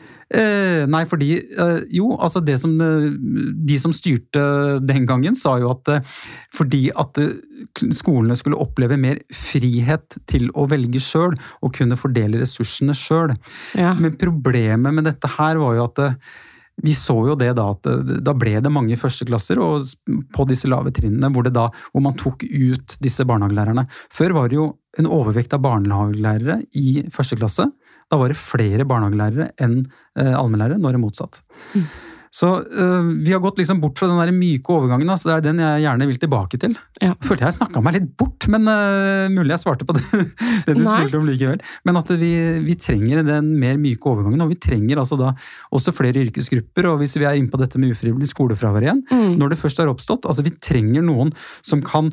Nei, fordi altså de som styrte den gangen sa jo at fordi at skolene skulle oppleve mer frihet til å velge selv og kunne fordele ressursene selv. Men problemet med dette her var jo at vi så jo det da, at da ble det mange førsteklasser og på disse lave trinnene hvor man tok ut disse barnehagelærerne. Før var det jo en overvekt av barnehagelærere i første klasse. Da var det flere barnehagelærere enn allmennlærere, når det er motsatt. Så vi har gått liksom bort fra den der myke overgangen, så det er den jeg gjerne vil tilbake til. Følte jeg snakket meg litt bort, men mulig jeg svarte på det du spurte om likevel. Men at vi trenger den mer myke overgangen, og vi trenger altså da også flere yrkesgrupper, og hvis vi er inne på dette med ufrivillig skolefravær igjen, når det først har oppstått, altså vi trenger noen som kan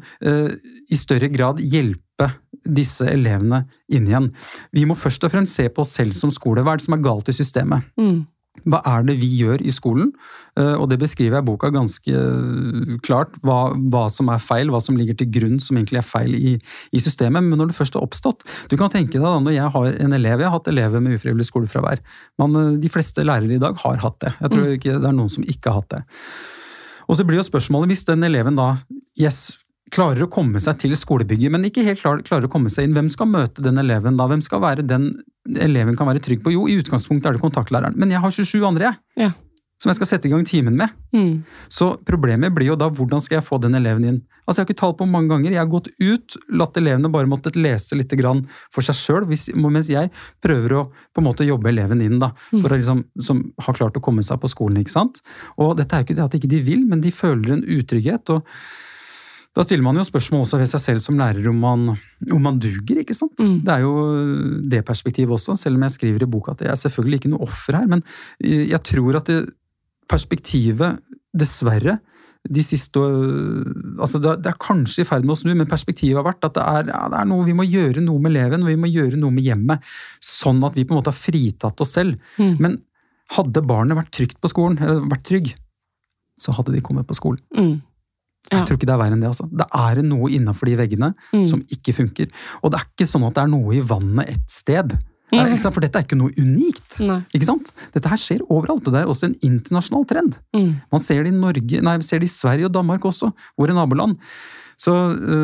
i større grad hjelpe disse elevene inn igjen. Vi må først og fremst se på oss selv som skole. Hva er det som er galt i systemet? Hva er det vi gjør i skolen? Og det beskriver jeg i boka ganske klart, hva som er feil, hva som ligger til grunn som egentlig er feil i systemet. Men når det først har oppstått, du kan tenke deg da, når jeg har en elev, jeg har hatt elever med ufrivillig skolefravær. De fleste lærere i dag har hatt det. Jeg tror ikke det er noen som ikke har hatt det. Og så blir jo spørsmålet, hvis den eleven da, klarer å komme seg til skolebygget, men ikke helt klarer å komme seg inn. Hvem skal møte den eleven da? Hvem skal være den eleven kan være trygg på? Jo, i utgangspunktet er det kontaktlæreren. Men jeg har 27 andre, som jeg skal sette i gang timen med. Så problemet blir jo da, hvordan skal jeg få den eleven inn? Altså, jeg har ikke talt på mange ganger. Jeg har gått ut, latt elevene bare måttet lese litt grann for seg selv, mens jeg prøver å på en måte jobbe eleven inn da, for å liksom, som har klart å komme seg på skolen, ikke sant? Og dette er jo ikke det at ikke de vil, men de føler en utrygghet, og da stiller man jo spørsmål også ved seg selv som lærer om man duger, ikke sant? Det er jo det perspektivet også, selv om jeg skriver i boka at det er selvfølgelig ikke noe offer her, men jeg tror at perspektivet, dessverre, de siste, altså det er kanskje i ferd med å snu, men perspektivet har vært at det er noe, vi må gjøre noe med eleven, og vi må gjøre noe med hjemmet, sånn at vi på en måte har fritatt oss selv. Men hadde barnet vært trygt på skolen, eller vært trygg, så hadde de kommet på skolen. Jeg tror ikke det er verre enn det, altså. Det er noe innenfor de veggene som ikke funker. Og det er ikke sånn at det er noe i vannet et sted. For dette er ikke noe unikt. Ikke sant? Dette her skjer overalt, og det er også en internasjonal trend. Man ser det i Norge, ser det i Sverige og Danmark også, våre naboland. Så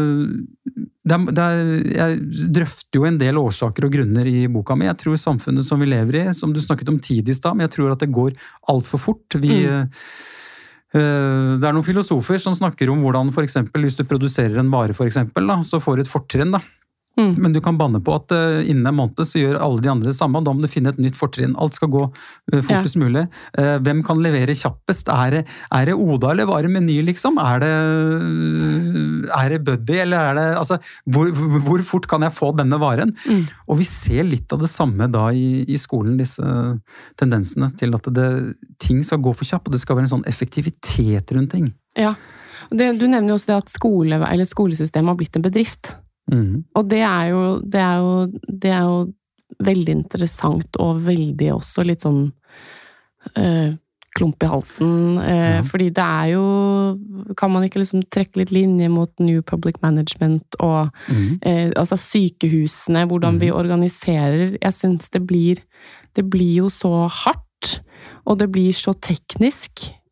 jeg drøfter jo en del årsaker og grunner i boka mi. Jeg tror samfunnet som vi lever i, som du snakket om tidligst da, men jeg tror at det går alt for fort. Det er noen filosofer som snakker om hvordan for eksempel, hvis du produserer en vare for eksempel, da, så får du et fortrinn da. Men du kan banne på at innen en måned så gjør alle de andre det samme, og da må du finne et nytt fortrinn. Alt skal gå fortest mulig. Hvem kan levere kjappest? Er det Oda eller var det Meny liksom? Er det Buddy, eller er det, altså, hvor fort kan jeg få denne varen? Og vi ser litt av det samme da i skolen, disse tendensene til at ting skal gå for kjapt, og det skal være en sånn effektivitet rundt ting. Ja, du nevner jo også det at skolesystemet har blitt en bedrift. Og det er jo veldig interessant og veldig også litt sånn klump i halsen, fordi det er jo, kan man ikke liksom trekke litt linje mot New Public Management og altså sykehusene, hvordan vi organiserer. Jeg synes det blir jo så hardt, og det blir så teknisk,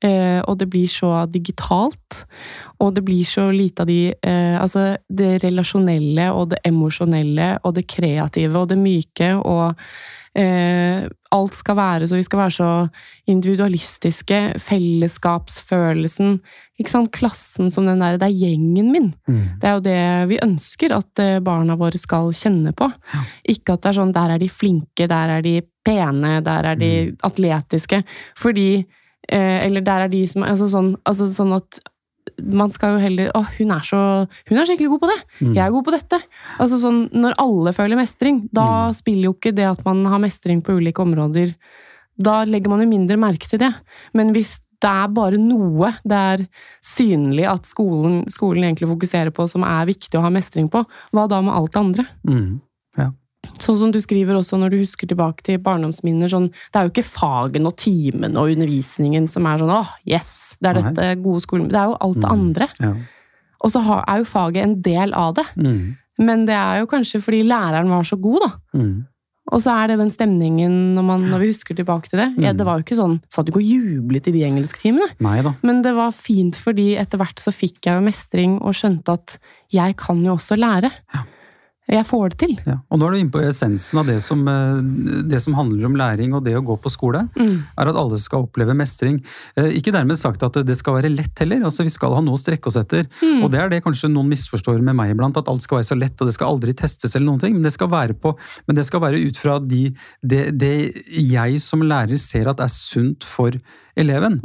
og det blir så digitalt, og det blir så lite av altså det relasjonelle, og det emosjonelle, og det kreative, og det myke, og alt skal være så, vi skal være så individualistiske, fellesskapsfølelsen, ikke sant, klassen som den der, det gjengen min. Det jo det vi ønsker at barna våre skal kjenne på. Ikke at det sånn, der de flinke, der de pene, der de atletiske, fordi, eller der de som, altså sånn at man skal jo heller, hun er skikkelig god på det, jeg er god på dette. Altså sånn, når alle føler mestring, da spiller jo ikke det at man har mestring på ulike områder, da legger man jo mindre merke til det. Men hvis det bare noe, det synlig at skolen egentlig fokuserer på, som viktig å ha mestring på, hva da med alt det andre? Ja. Sånn som du skriver også når du husker tilbake til barndomsminner, sånn, det jo ikke fagen og timen og undervisningen som sånn, yes, det dette gode skolen, det jo alt det andre. Ja. Og så jo faget en del av det. Men det jo kanskje fordi læreren var så god, da. Og så det den stemningen når vi husker tilbake til det. Det var jo ikke sånn, satt du ikke og jublet i de engelsktimene. Neida. Men det var fint fordi etter hvert så fikk jeg jo mestring og skjønte at jeg kan jo også lære. Ja. Jeg får det til. Ja. Og nå du inne på essensen av det som handler om læring og det å gå på skole, at alle skal oppleve mestring. Ikke dermed sagt at det skal være lett heller, altså vi skal ha noe å strekke oss etter, og det det kanskje noen misforstår med meg iblant, at alt skal være så lett, og det skal aldri testes eller noen ting, men det skal være ut fra det jeg som lærer ser at sunt for eleven.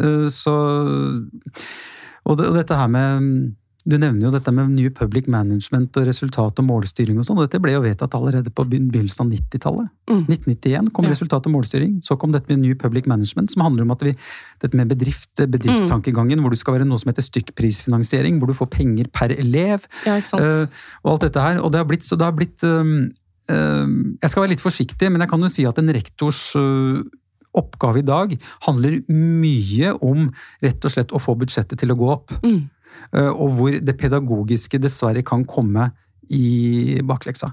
Og dette her med du nevner jo dette med New Public Management og resultat og målstyring og sånn, og dette ble jo vedtatt allerede på begynnelsen av 90-tallet. 1991 kom resultat og målstyring, så kom dette med New Public Management, som handler om at dette med bedriftstankegangen, hvor du skal være noe som heter stykkprisfinansiering, hvor du får penger per elev, og alt dette her, og det har blitt jeg skal være litt forsiktig, men jeg kan jo si at en rektors oppgave i dag handler mye om rett og slett å få budsjettet til å gå opp. Og hvor det pedagogiske dessverre kan komme i bakleksa.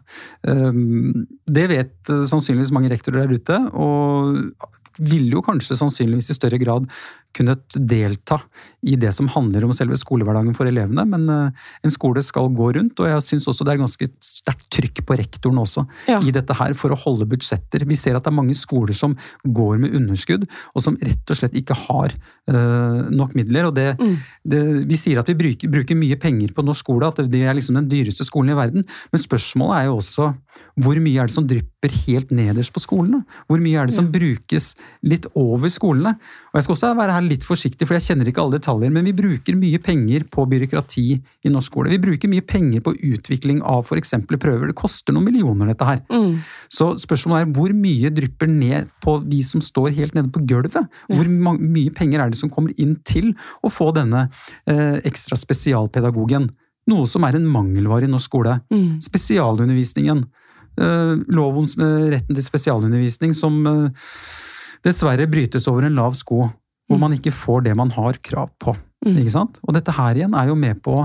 Det vet sannsynligvis mange rektorer der ute, og vil jo kanskje sannsynligvis i større grad kunne delta i det som handler om selve skolehverdagen for elevene, men en skole skal gå rundt, og jeg synes også det ganske sterkt trykk på rektoren også i dette her for å holde budsjetter. Vi ser at det mange skoler som går med underskudd, og som rett og slett ikke har nok midler, og vi sier at vi bruker mye penger på norsk skole, at det liksom den dyreste skolen i verden, men spørsmålet jo også hvor mye det som drypper helt nederst på skolene? Hvor mye det som brukes litt over skolene? Og jeg skal også være her litt forsiktig, for jeg kjenner ikke alle detaljer, men vi bruker mye penger på byråkrati i norsk skole. Vi bruker mye penger på utvikling av for eksempel prøver. Det koster noen millioner dette her. Så spørsmålet hvor mye drypper ned på de som står helt nede på gulvet? Hvor mye penger det som kommer inn til å få denne ekstra spesialpedagogen? Noe som en mangelvare i norsk skole. Spesialundervisningen. Retten til spesialundervisning som dessverre brytes over en lav sko, hvor man ikke får det man har krav på. Ikke sant? Og dette her igjen jo med på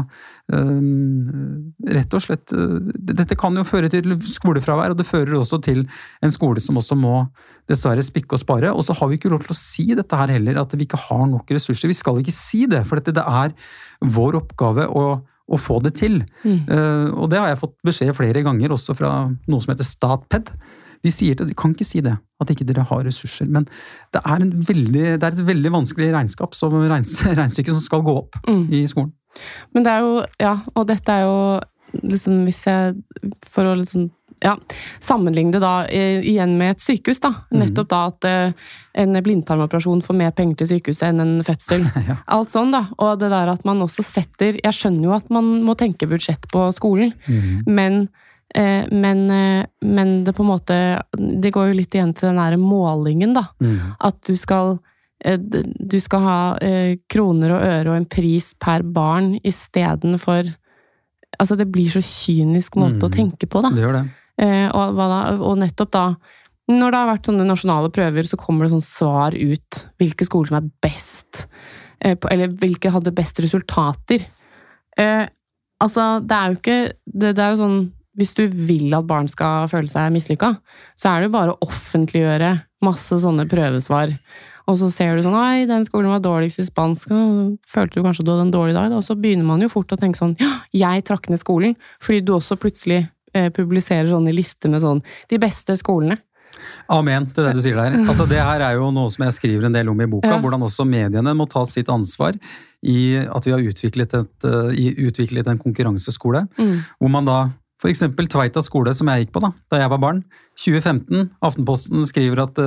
rett og slett, dette kan jo føre til skolefravær, og det fører også til en skole som også må dessverre spikke og spare, og så har vi ikke lov til å si dette her heller, at vi ikke har nok ressurser. Vi skal ikke si det, for det vår oppgave å få det til. Og det har jeg fått beskjed flere ganger, også fra noe som heter Statped. De sier at de kan ikke si det, at ikke dere har ressurser, men det et veldig vanskelig regnskap, som regnestykke som skal gå opp i skolen. Men det jo, og dette jo liksom, hvis jeg, for å liksom, sammenligne det da igjen med et sykehus da, nettopp da at en blindtarmoperasjon får mer penger til sykehuset enn en fødsel. Alt sånn da, og det der at man også setter, jeg skjønner jo at man må tenke budsjett på skolen, men det på en måte, det går jo litt igjen til den der målingen da, at du skal ha kroner og øre og en pris per barn i stedet for, altså det blir så kynisk måte å tenke på da. Det gjør det. Og nettopp da, når det har vært sånne nasjonale prøver, så kommer det sånn svar ut, hvilke skoler som best, eller hvilke hadde best resultater. Altså, det jo ikke, det jo sånn, hvis du vil at barn skal føle seg mislykket, så det jo bare å offentliggjøre masse sånne prøvesvar. og så ser du sånn, nei, den skolen var dårligst i spansk, og følte du kanskje du hadde en dårlig dag, og så begynner man jo fort å tenke sånn, ja, jeg trakk ned skolen, fordi du også plutselig publiserer sånne lister med sånn, de beste skolene. Amen til det du sier der. Altså det her er jo noe som jeg skriver en del om i boka, hvordan også mediene må ta sitt ansvar i at vi har utviklet en konkurranseskole, hvor man da, for eksempel Tveita skole som jeg gikk på da jeg var barn, 2015, Aftenposten skriver at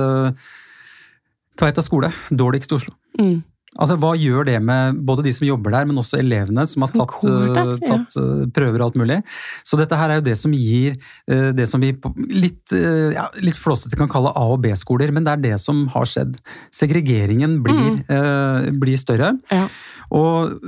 Tveita skole, dårligst i Oslo. Altså, hva gjør det med både de som jobber der, men også elevene som har tatt prøver og alt mulig? Så dette her er jo det som gir det som vi litt flåsete kan kalle A- og B-skoler, men det er det som har skjedd. Segregeringen blir større, og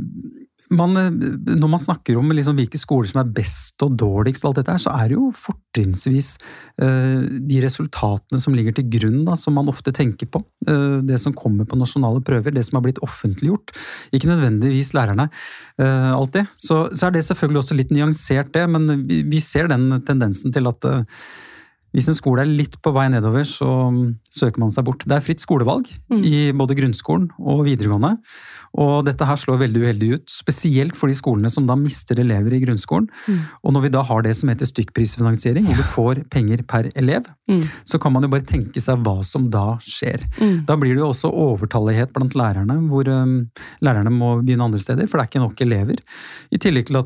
når man snakker om liksom hvilke skoler som er best og dårligst, og alt dette her, så er det jo fortrinnsvis de resultatene som ligger til grunn, da, som man ofte tenker på. Det som kommer på nasjonale prøver, det som har blitt offentliggjort. Ikke nødvendigvis lærerne alltid. Så er det selvfølgelig også litt nyansert det, men vi ser den tendensen til at hvis en skole er litt på vei nedover, så søker man seg bort. Det er fritt skolevalg i både grunnskolen og videregående, og dette her slår veldig uheldig ut, spesielt for de skolene som da mister elever i grunnskolen. Og når vi da har det som heter stykkprisfinansiering, hvor du får penger per elev, så kan man jo bare tenke seg hva som da skjer. Da blir det jo også overtallighet blant lærerne, hvor lærerne må begynne andre steder, for det er ikke nok elever. I tillegg til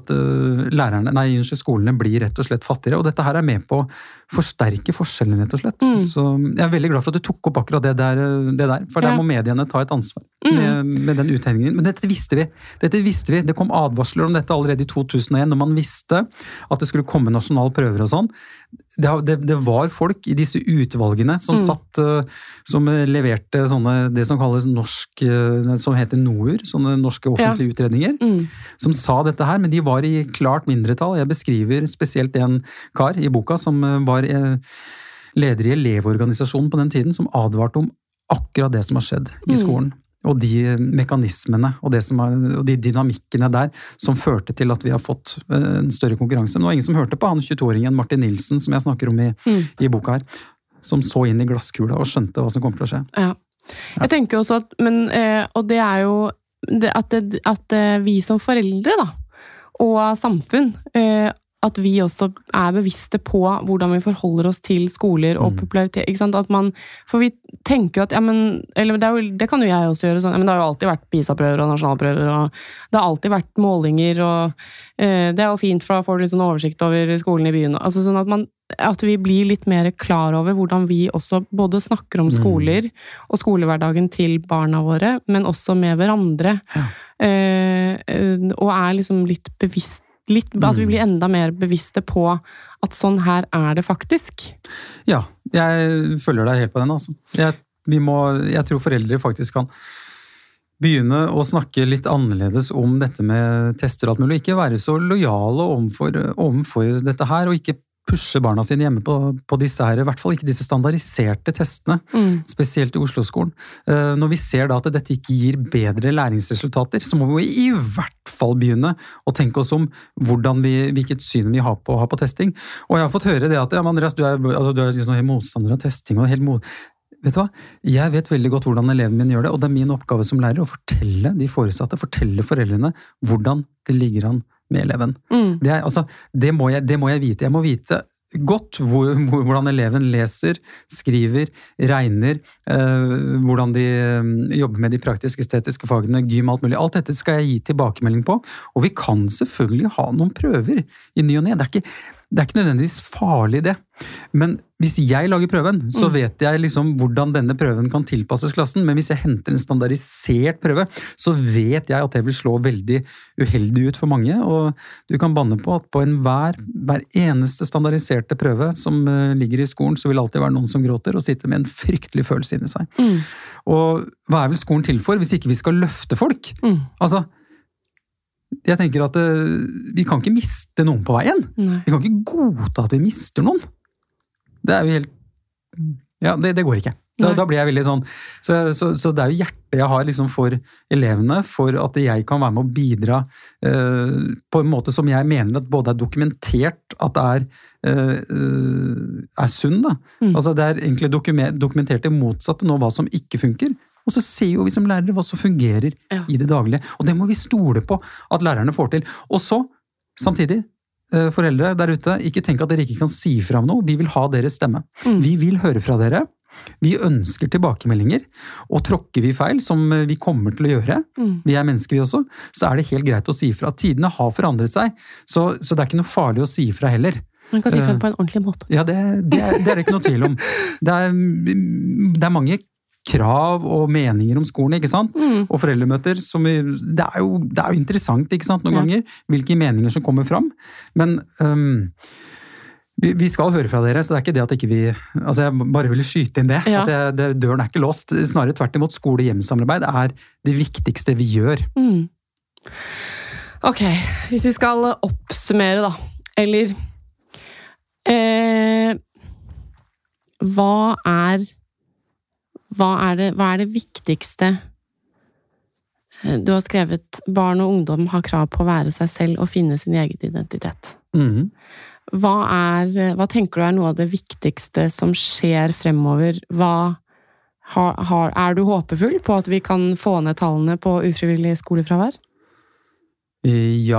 at skolene blir rett og slett fattigere, og dette her er med på å forsterke forskjellene, rett og slett. Så jeg er veldig glad for at du tok opp akkurat det der, for der må mediene ta et ansvar med den uttegningen. Men dette visste vi. Det kom advarsler om dette allerede i 2001, når man visste at det skulle komme nasjonale prøver og sånn. Det var folk i disse utvalgene som som leverte sånne, det som kalles norsk, som heter NOUR, sånne norske offentlige utredninger, som sa dette her, men de var i klart mindretall. Jeg beskriver spesielt en kar i boka som var leder i elevorganisasjonen på den tiden, som advarte om akkurat det som har skjedd i skolen. Og de mekanismene og de dynamikkene der som førte til at vi har fått en større konkurranse. Men det var ingen som hørte på han 22-åringen Martin Nilsen, som jeg snakker om i boka her, som så inn i glasskula og skjønte hva som kommer til å skje. Ja. Jeg tenker også at, og det er jo at vi som foreldre da, og samfunn, at vi også er bevisste på hvordan vi forholder oss til skoler og popularitet, ikke sant? For vi tenker jo at, eller det kan jo jeg også gjøre sånn, men det har jo alltid vært PISA-prøver og nasjonalprøver, og det har alltid vært målinger, og det er jo fint for å få litt sånn oversikt over skolen i byen, altså sånn at vi blir litt mer klar over hvordan vi også både snakker om skoler og skolehverdagen til barna våre, men også med hverandre, og er liksom litt bevisst, at vi blir enda mer bevisste på at sånn her er det faktisk. Ja, jeg følger deg helt på den, altså. Jeg tror foreldre faktisk kan begynne å snakke litt annerledes om dette med tester og alt mulig, ikke være så lojale overfor dette her, og ikke pushe barna sine hjemme på disse her, i hvert fall ikke disse standardiserte testene, spesielt i Oslo-skolen. Når vi ser da at dette ikke gir bedre læringsresultater, så må vi i hvert fall begynne å tenke oss om hvilket syn vi har på testing. Og jeg har fått høre det at, Andreas, du er liksom motstander av testing, og helt vet du hva? Jeg vet veldig godt hvordan eleven min gjør det, og det er min oppgave som lærer å fortelle de foresatte, fortelle foreldrene hvordan det ligger an med eleven. Det må jeg vite. Jeg må vite godt hvordan eleven leser, skriver, regner, hvordan de jobber med de praktisk-estetiske fagene, gym, alt mulig. Alt dette skal jeg gi tilbakemelding på, og vi kan selvfølgelig ha noen prøver i ny og ned. Det er ikke nødvendigvis farlig det, men hvis jeg lager prøven, så vet jeg liksom hvordan denne prøven kan tilpasses klassen, men hvis jeg henter en standardisert prøve, så vet jeg at det vil slå veldig uheldig ut for mange, og du kan banne på at på hver eneste standardiserte prøve som ligger i skolen, så vil det alltid være noen som gråter og sitter med en fryktelig følelse inni seg. Og hva er vel skolen til for, hvis ikke vi skal løfte folk? Altså, jeg tenker at vi kan ikke miste noen på veien. Nei. Vi kan ikke godta at vi mister noen. Det er jo helt... Ja, det går ikke. Da blir jeg veldig sånn, så det jo hjertet jeg har liksom for elevene, for at jeg kan være med å bidra på en måte som jeg mener at både dokumentert at det sunn da. Altså det egentlig dokumentert det motsatte nå, hva som ikke funker. Og så ser jo vi som lærere hva som fungerer i det daglige. Og det må vi stole på at lærerne får til. Og så, samtidig, foreldre der ute, ikke tenk at dere ikke kan si fra om noe. Vi vil ha deres stemme. Vi vil høre fra dere. Vi ønsker tilbakemeldinger, og tråkker vi feil, som vi kommer til å gjøre, vi mennesker vi også, så det helt greit å si fra. Tidene har forandret seg, så det ikke noe farlig å si fra heller. Man kan si fra på en ordentlig måte. Ja, det ikke noe tvil om. Det mange krav og meninger om skolen, ikke sant? Og foreldremøter, det jo interessant, ikke sant, noen ganger, hvilke meninger som kommer fram, men vi skal høre fra dere, så det ikke det at ikke vi... Altså, jeg bare ville skyte inn det, at døren ikke låst. Snarere tvert imot, skole-hjem-samarbeid det viktigste vi gjør. Ok, hvis vi skal oppsummere da, eller... Hva det viktigste? Du har skrevet barn og ungdom har krav på å være seg selv og finne sin egen identitet. Hva tenker du noe av det viktigste som skjer fremover? Du håpefull på at vi kan få ned tallene på ufrivillig skolefravær? Ja,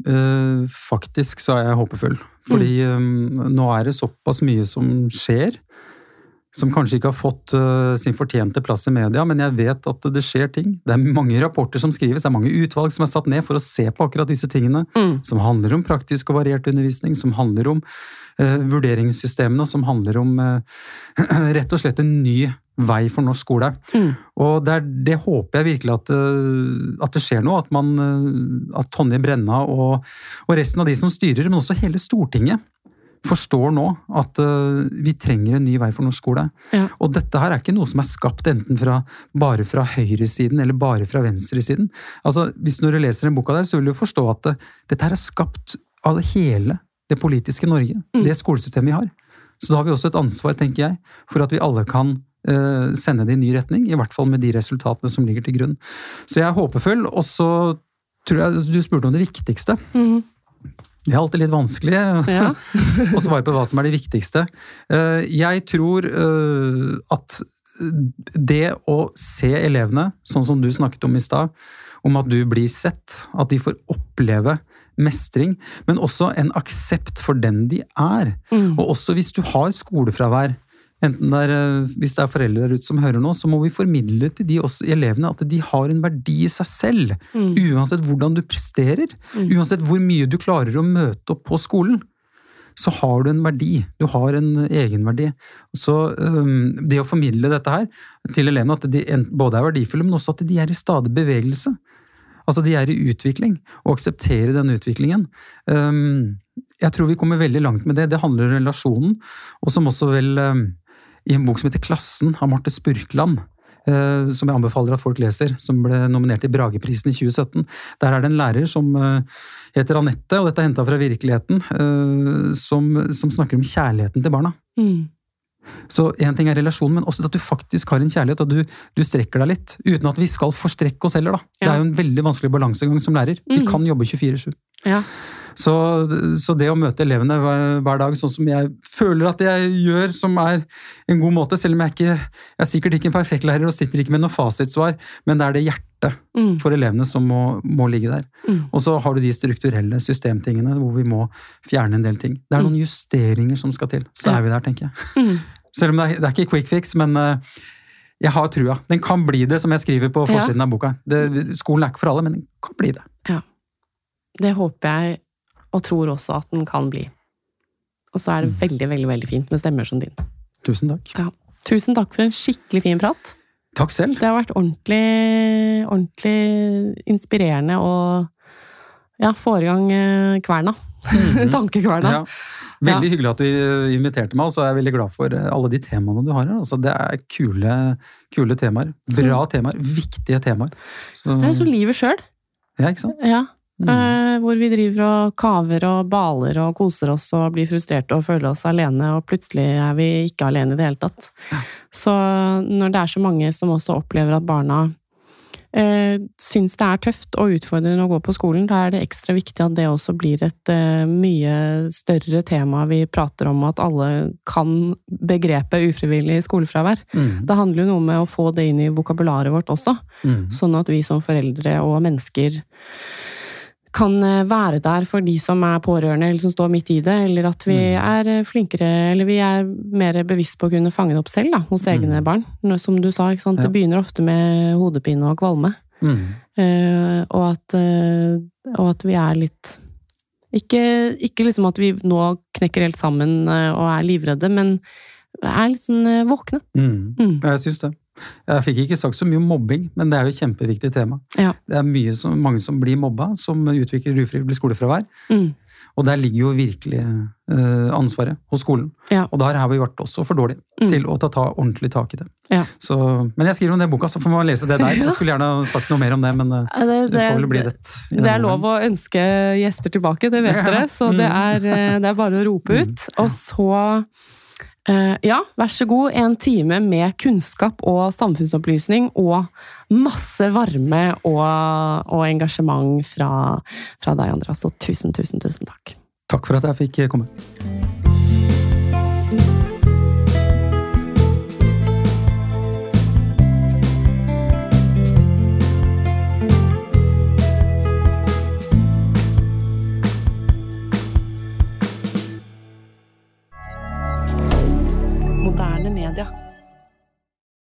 faktisk så jeg håpefull. Fordi nå det såpass mye som skjer, som kanskje ikke har fått sin fortjente plass i media, men jeg vet at det skjer ting. Det mange rapporter som skrives, det mange utvalg som satt ned for å se på akkurat disse tingene, som handler om praktisk og variert undervisning, som handler om vurderingssystemene, som handler om rett og slett en ny vei for norsk skole. Og det håper jeg virkelig at det skjer noe, at Tonje Brenna og resten av de som styrer, men også hele Stortinget, forstår nå at vi trenger en ny vei for norsk skole. Og dette her ikke noe som skapt enten bare fra høyresiden eller bare fra venstresiden. Altså, når du leser den boka der, så vil du forstå at dette her skapt av hele det politiske Norge, det skolesystemet vi har. Så da har vi også et ansvar, tenker jeg, for at vi alle kan sende det i ny retning, i hvert fall med de resultatene som ligger til grunn. Så jeg er håpefull, og så tror jeg du spurte om det viktigste. Det alltid litt vanskelig å svare på hva som det viktigste. Jeg tror at det å se elevene, sånn som du snakket om i sted, om at du blir sett, at de får oppleve mestring, men også en aksept for den de Og også hvis du har skolefravær, enten hvis det foreldre der ute som hører nå, så må vi formidle til de også elevene at de har en verdi i seg selv, uansett hvordan du presterer, uansett hvor mye du klarer å møte opp på skolen, så har du en verdi, du har en egenverdi. Så det å formidle dette her til elevene, at de både verdifulle, men også at de i stadig bevegelse, altså de i utvikling, og akseptere den utviklingen. Jeg tror vi kommer veldig langt med det. Det handler om relasjonen, og som også vel i en bok som heter Klassen av Marte Spurkland, som jeg anbefaler at folk leser, som ble nominert til Brageprisen i 2017. Der det en lærer som heter Annette, og dette hentet fra virkeligheten, som snakker om kjærligheten til barna. Så en ting relasjonen, men også at du faktisk har en kjærlighet, og du strekker deg litt, uten at vi skal forstrekke oss heller da. Det jo en veldig vanskelig balansegang som lærer. Vi kan jobbe 24/7. Så det å møte elevene hver dag, sånn som jeg føler at jeg gjør, som en god måte, selv om jeg er sikkert ikke en perfekt lærer, og sitter ikke med noe fasitsvar, men det det hjertet for elevene som må ligge der. Og så har du de strukturelle systemtingene, hvor vi må fjerne en del ting. Det noen justeringer som skal til, så vi der, tenker jeg. Selv om det ikke quick fix, men jeg har trua. Den kan bli det, som jeg skriver på forsiden av boka. Skolen ikke for alle, men den kan bli det. Ja, det håper jeg, og tror også at den kan bli. Og så det veldig, veldig, veldig fint med stemmer som din. Tusen takk. Ja. Tusen takk for en skikkelig fin prat. Takk selv. Det har vært ordentlig, ordentlig inspirerende og få i gang kverna. Tankekverna. Ja. Veldig hyggelig at du inviterte meg, og så jeg veldig glad for alle de temaene du har her. Altså, det kule temaer. Bra temaer. Viktige temaer. Så... Det så livet selv. Ja, ikke sant? Ja. hvor vi driver og kaver og baler og koser oss og blir frustrerte og føler oss alene, og plutselig er vi ikke alene i det hele tatt. Så når det er så mange som også opplever at barna syns det er tøft og utfordrende å gå på skolen, da er det ekstra viktig at det også blir et mye større tema vi prater om, at alle kan begrepet ufrivillig skolefravær. Det handler jo noe med å få det inn i vokabularet vårt også, sånn at vi som foreldre og mennesker kan være der for de som er pårørende eller som står midt i det, eller at vi er flinkere, eller vi er mer bevisst på å kunne fange det opp selv da, hos egne barn. Som du sa, ikke sant? Det begynner ofte med hodepine og kvalme. Og at vi er litt ikke liksom at vi nå knekker helt sammen og er livredde, men er litt sånn våkne. Jeg synes det. Jeg fikk ikke sagt så mye om mobbing, men det er jo et kjempeviktig tema. Det er mange som blir mobba, som utvikler ufrivillig skolefravær. Og der ligger jo virkelig ansvaret hos skolen. Og der har vi vært også for dårlige til å ta ordentlig tak i det. Så, men jeg skriver om det i boka, så får man lese det der. Jeg skulle gjerne ha sagt noe mer om det, men det får vel bli det. Det er lov å ønske gjester tilbake, det vet dere. Så det er bare å rope ut. Og så vær så god, 1 time med kunnskap og samfunnsopplysning og masse varme og engasjement fra deg, Andreas. Så tusen takk. Takk for at jeg fikk komme.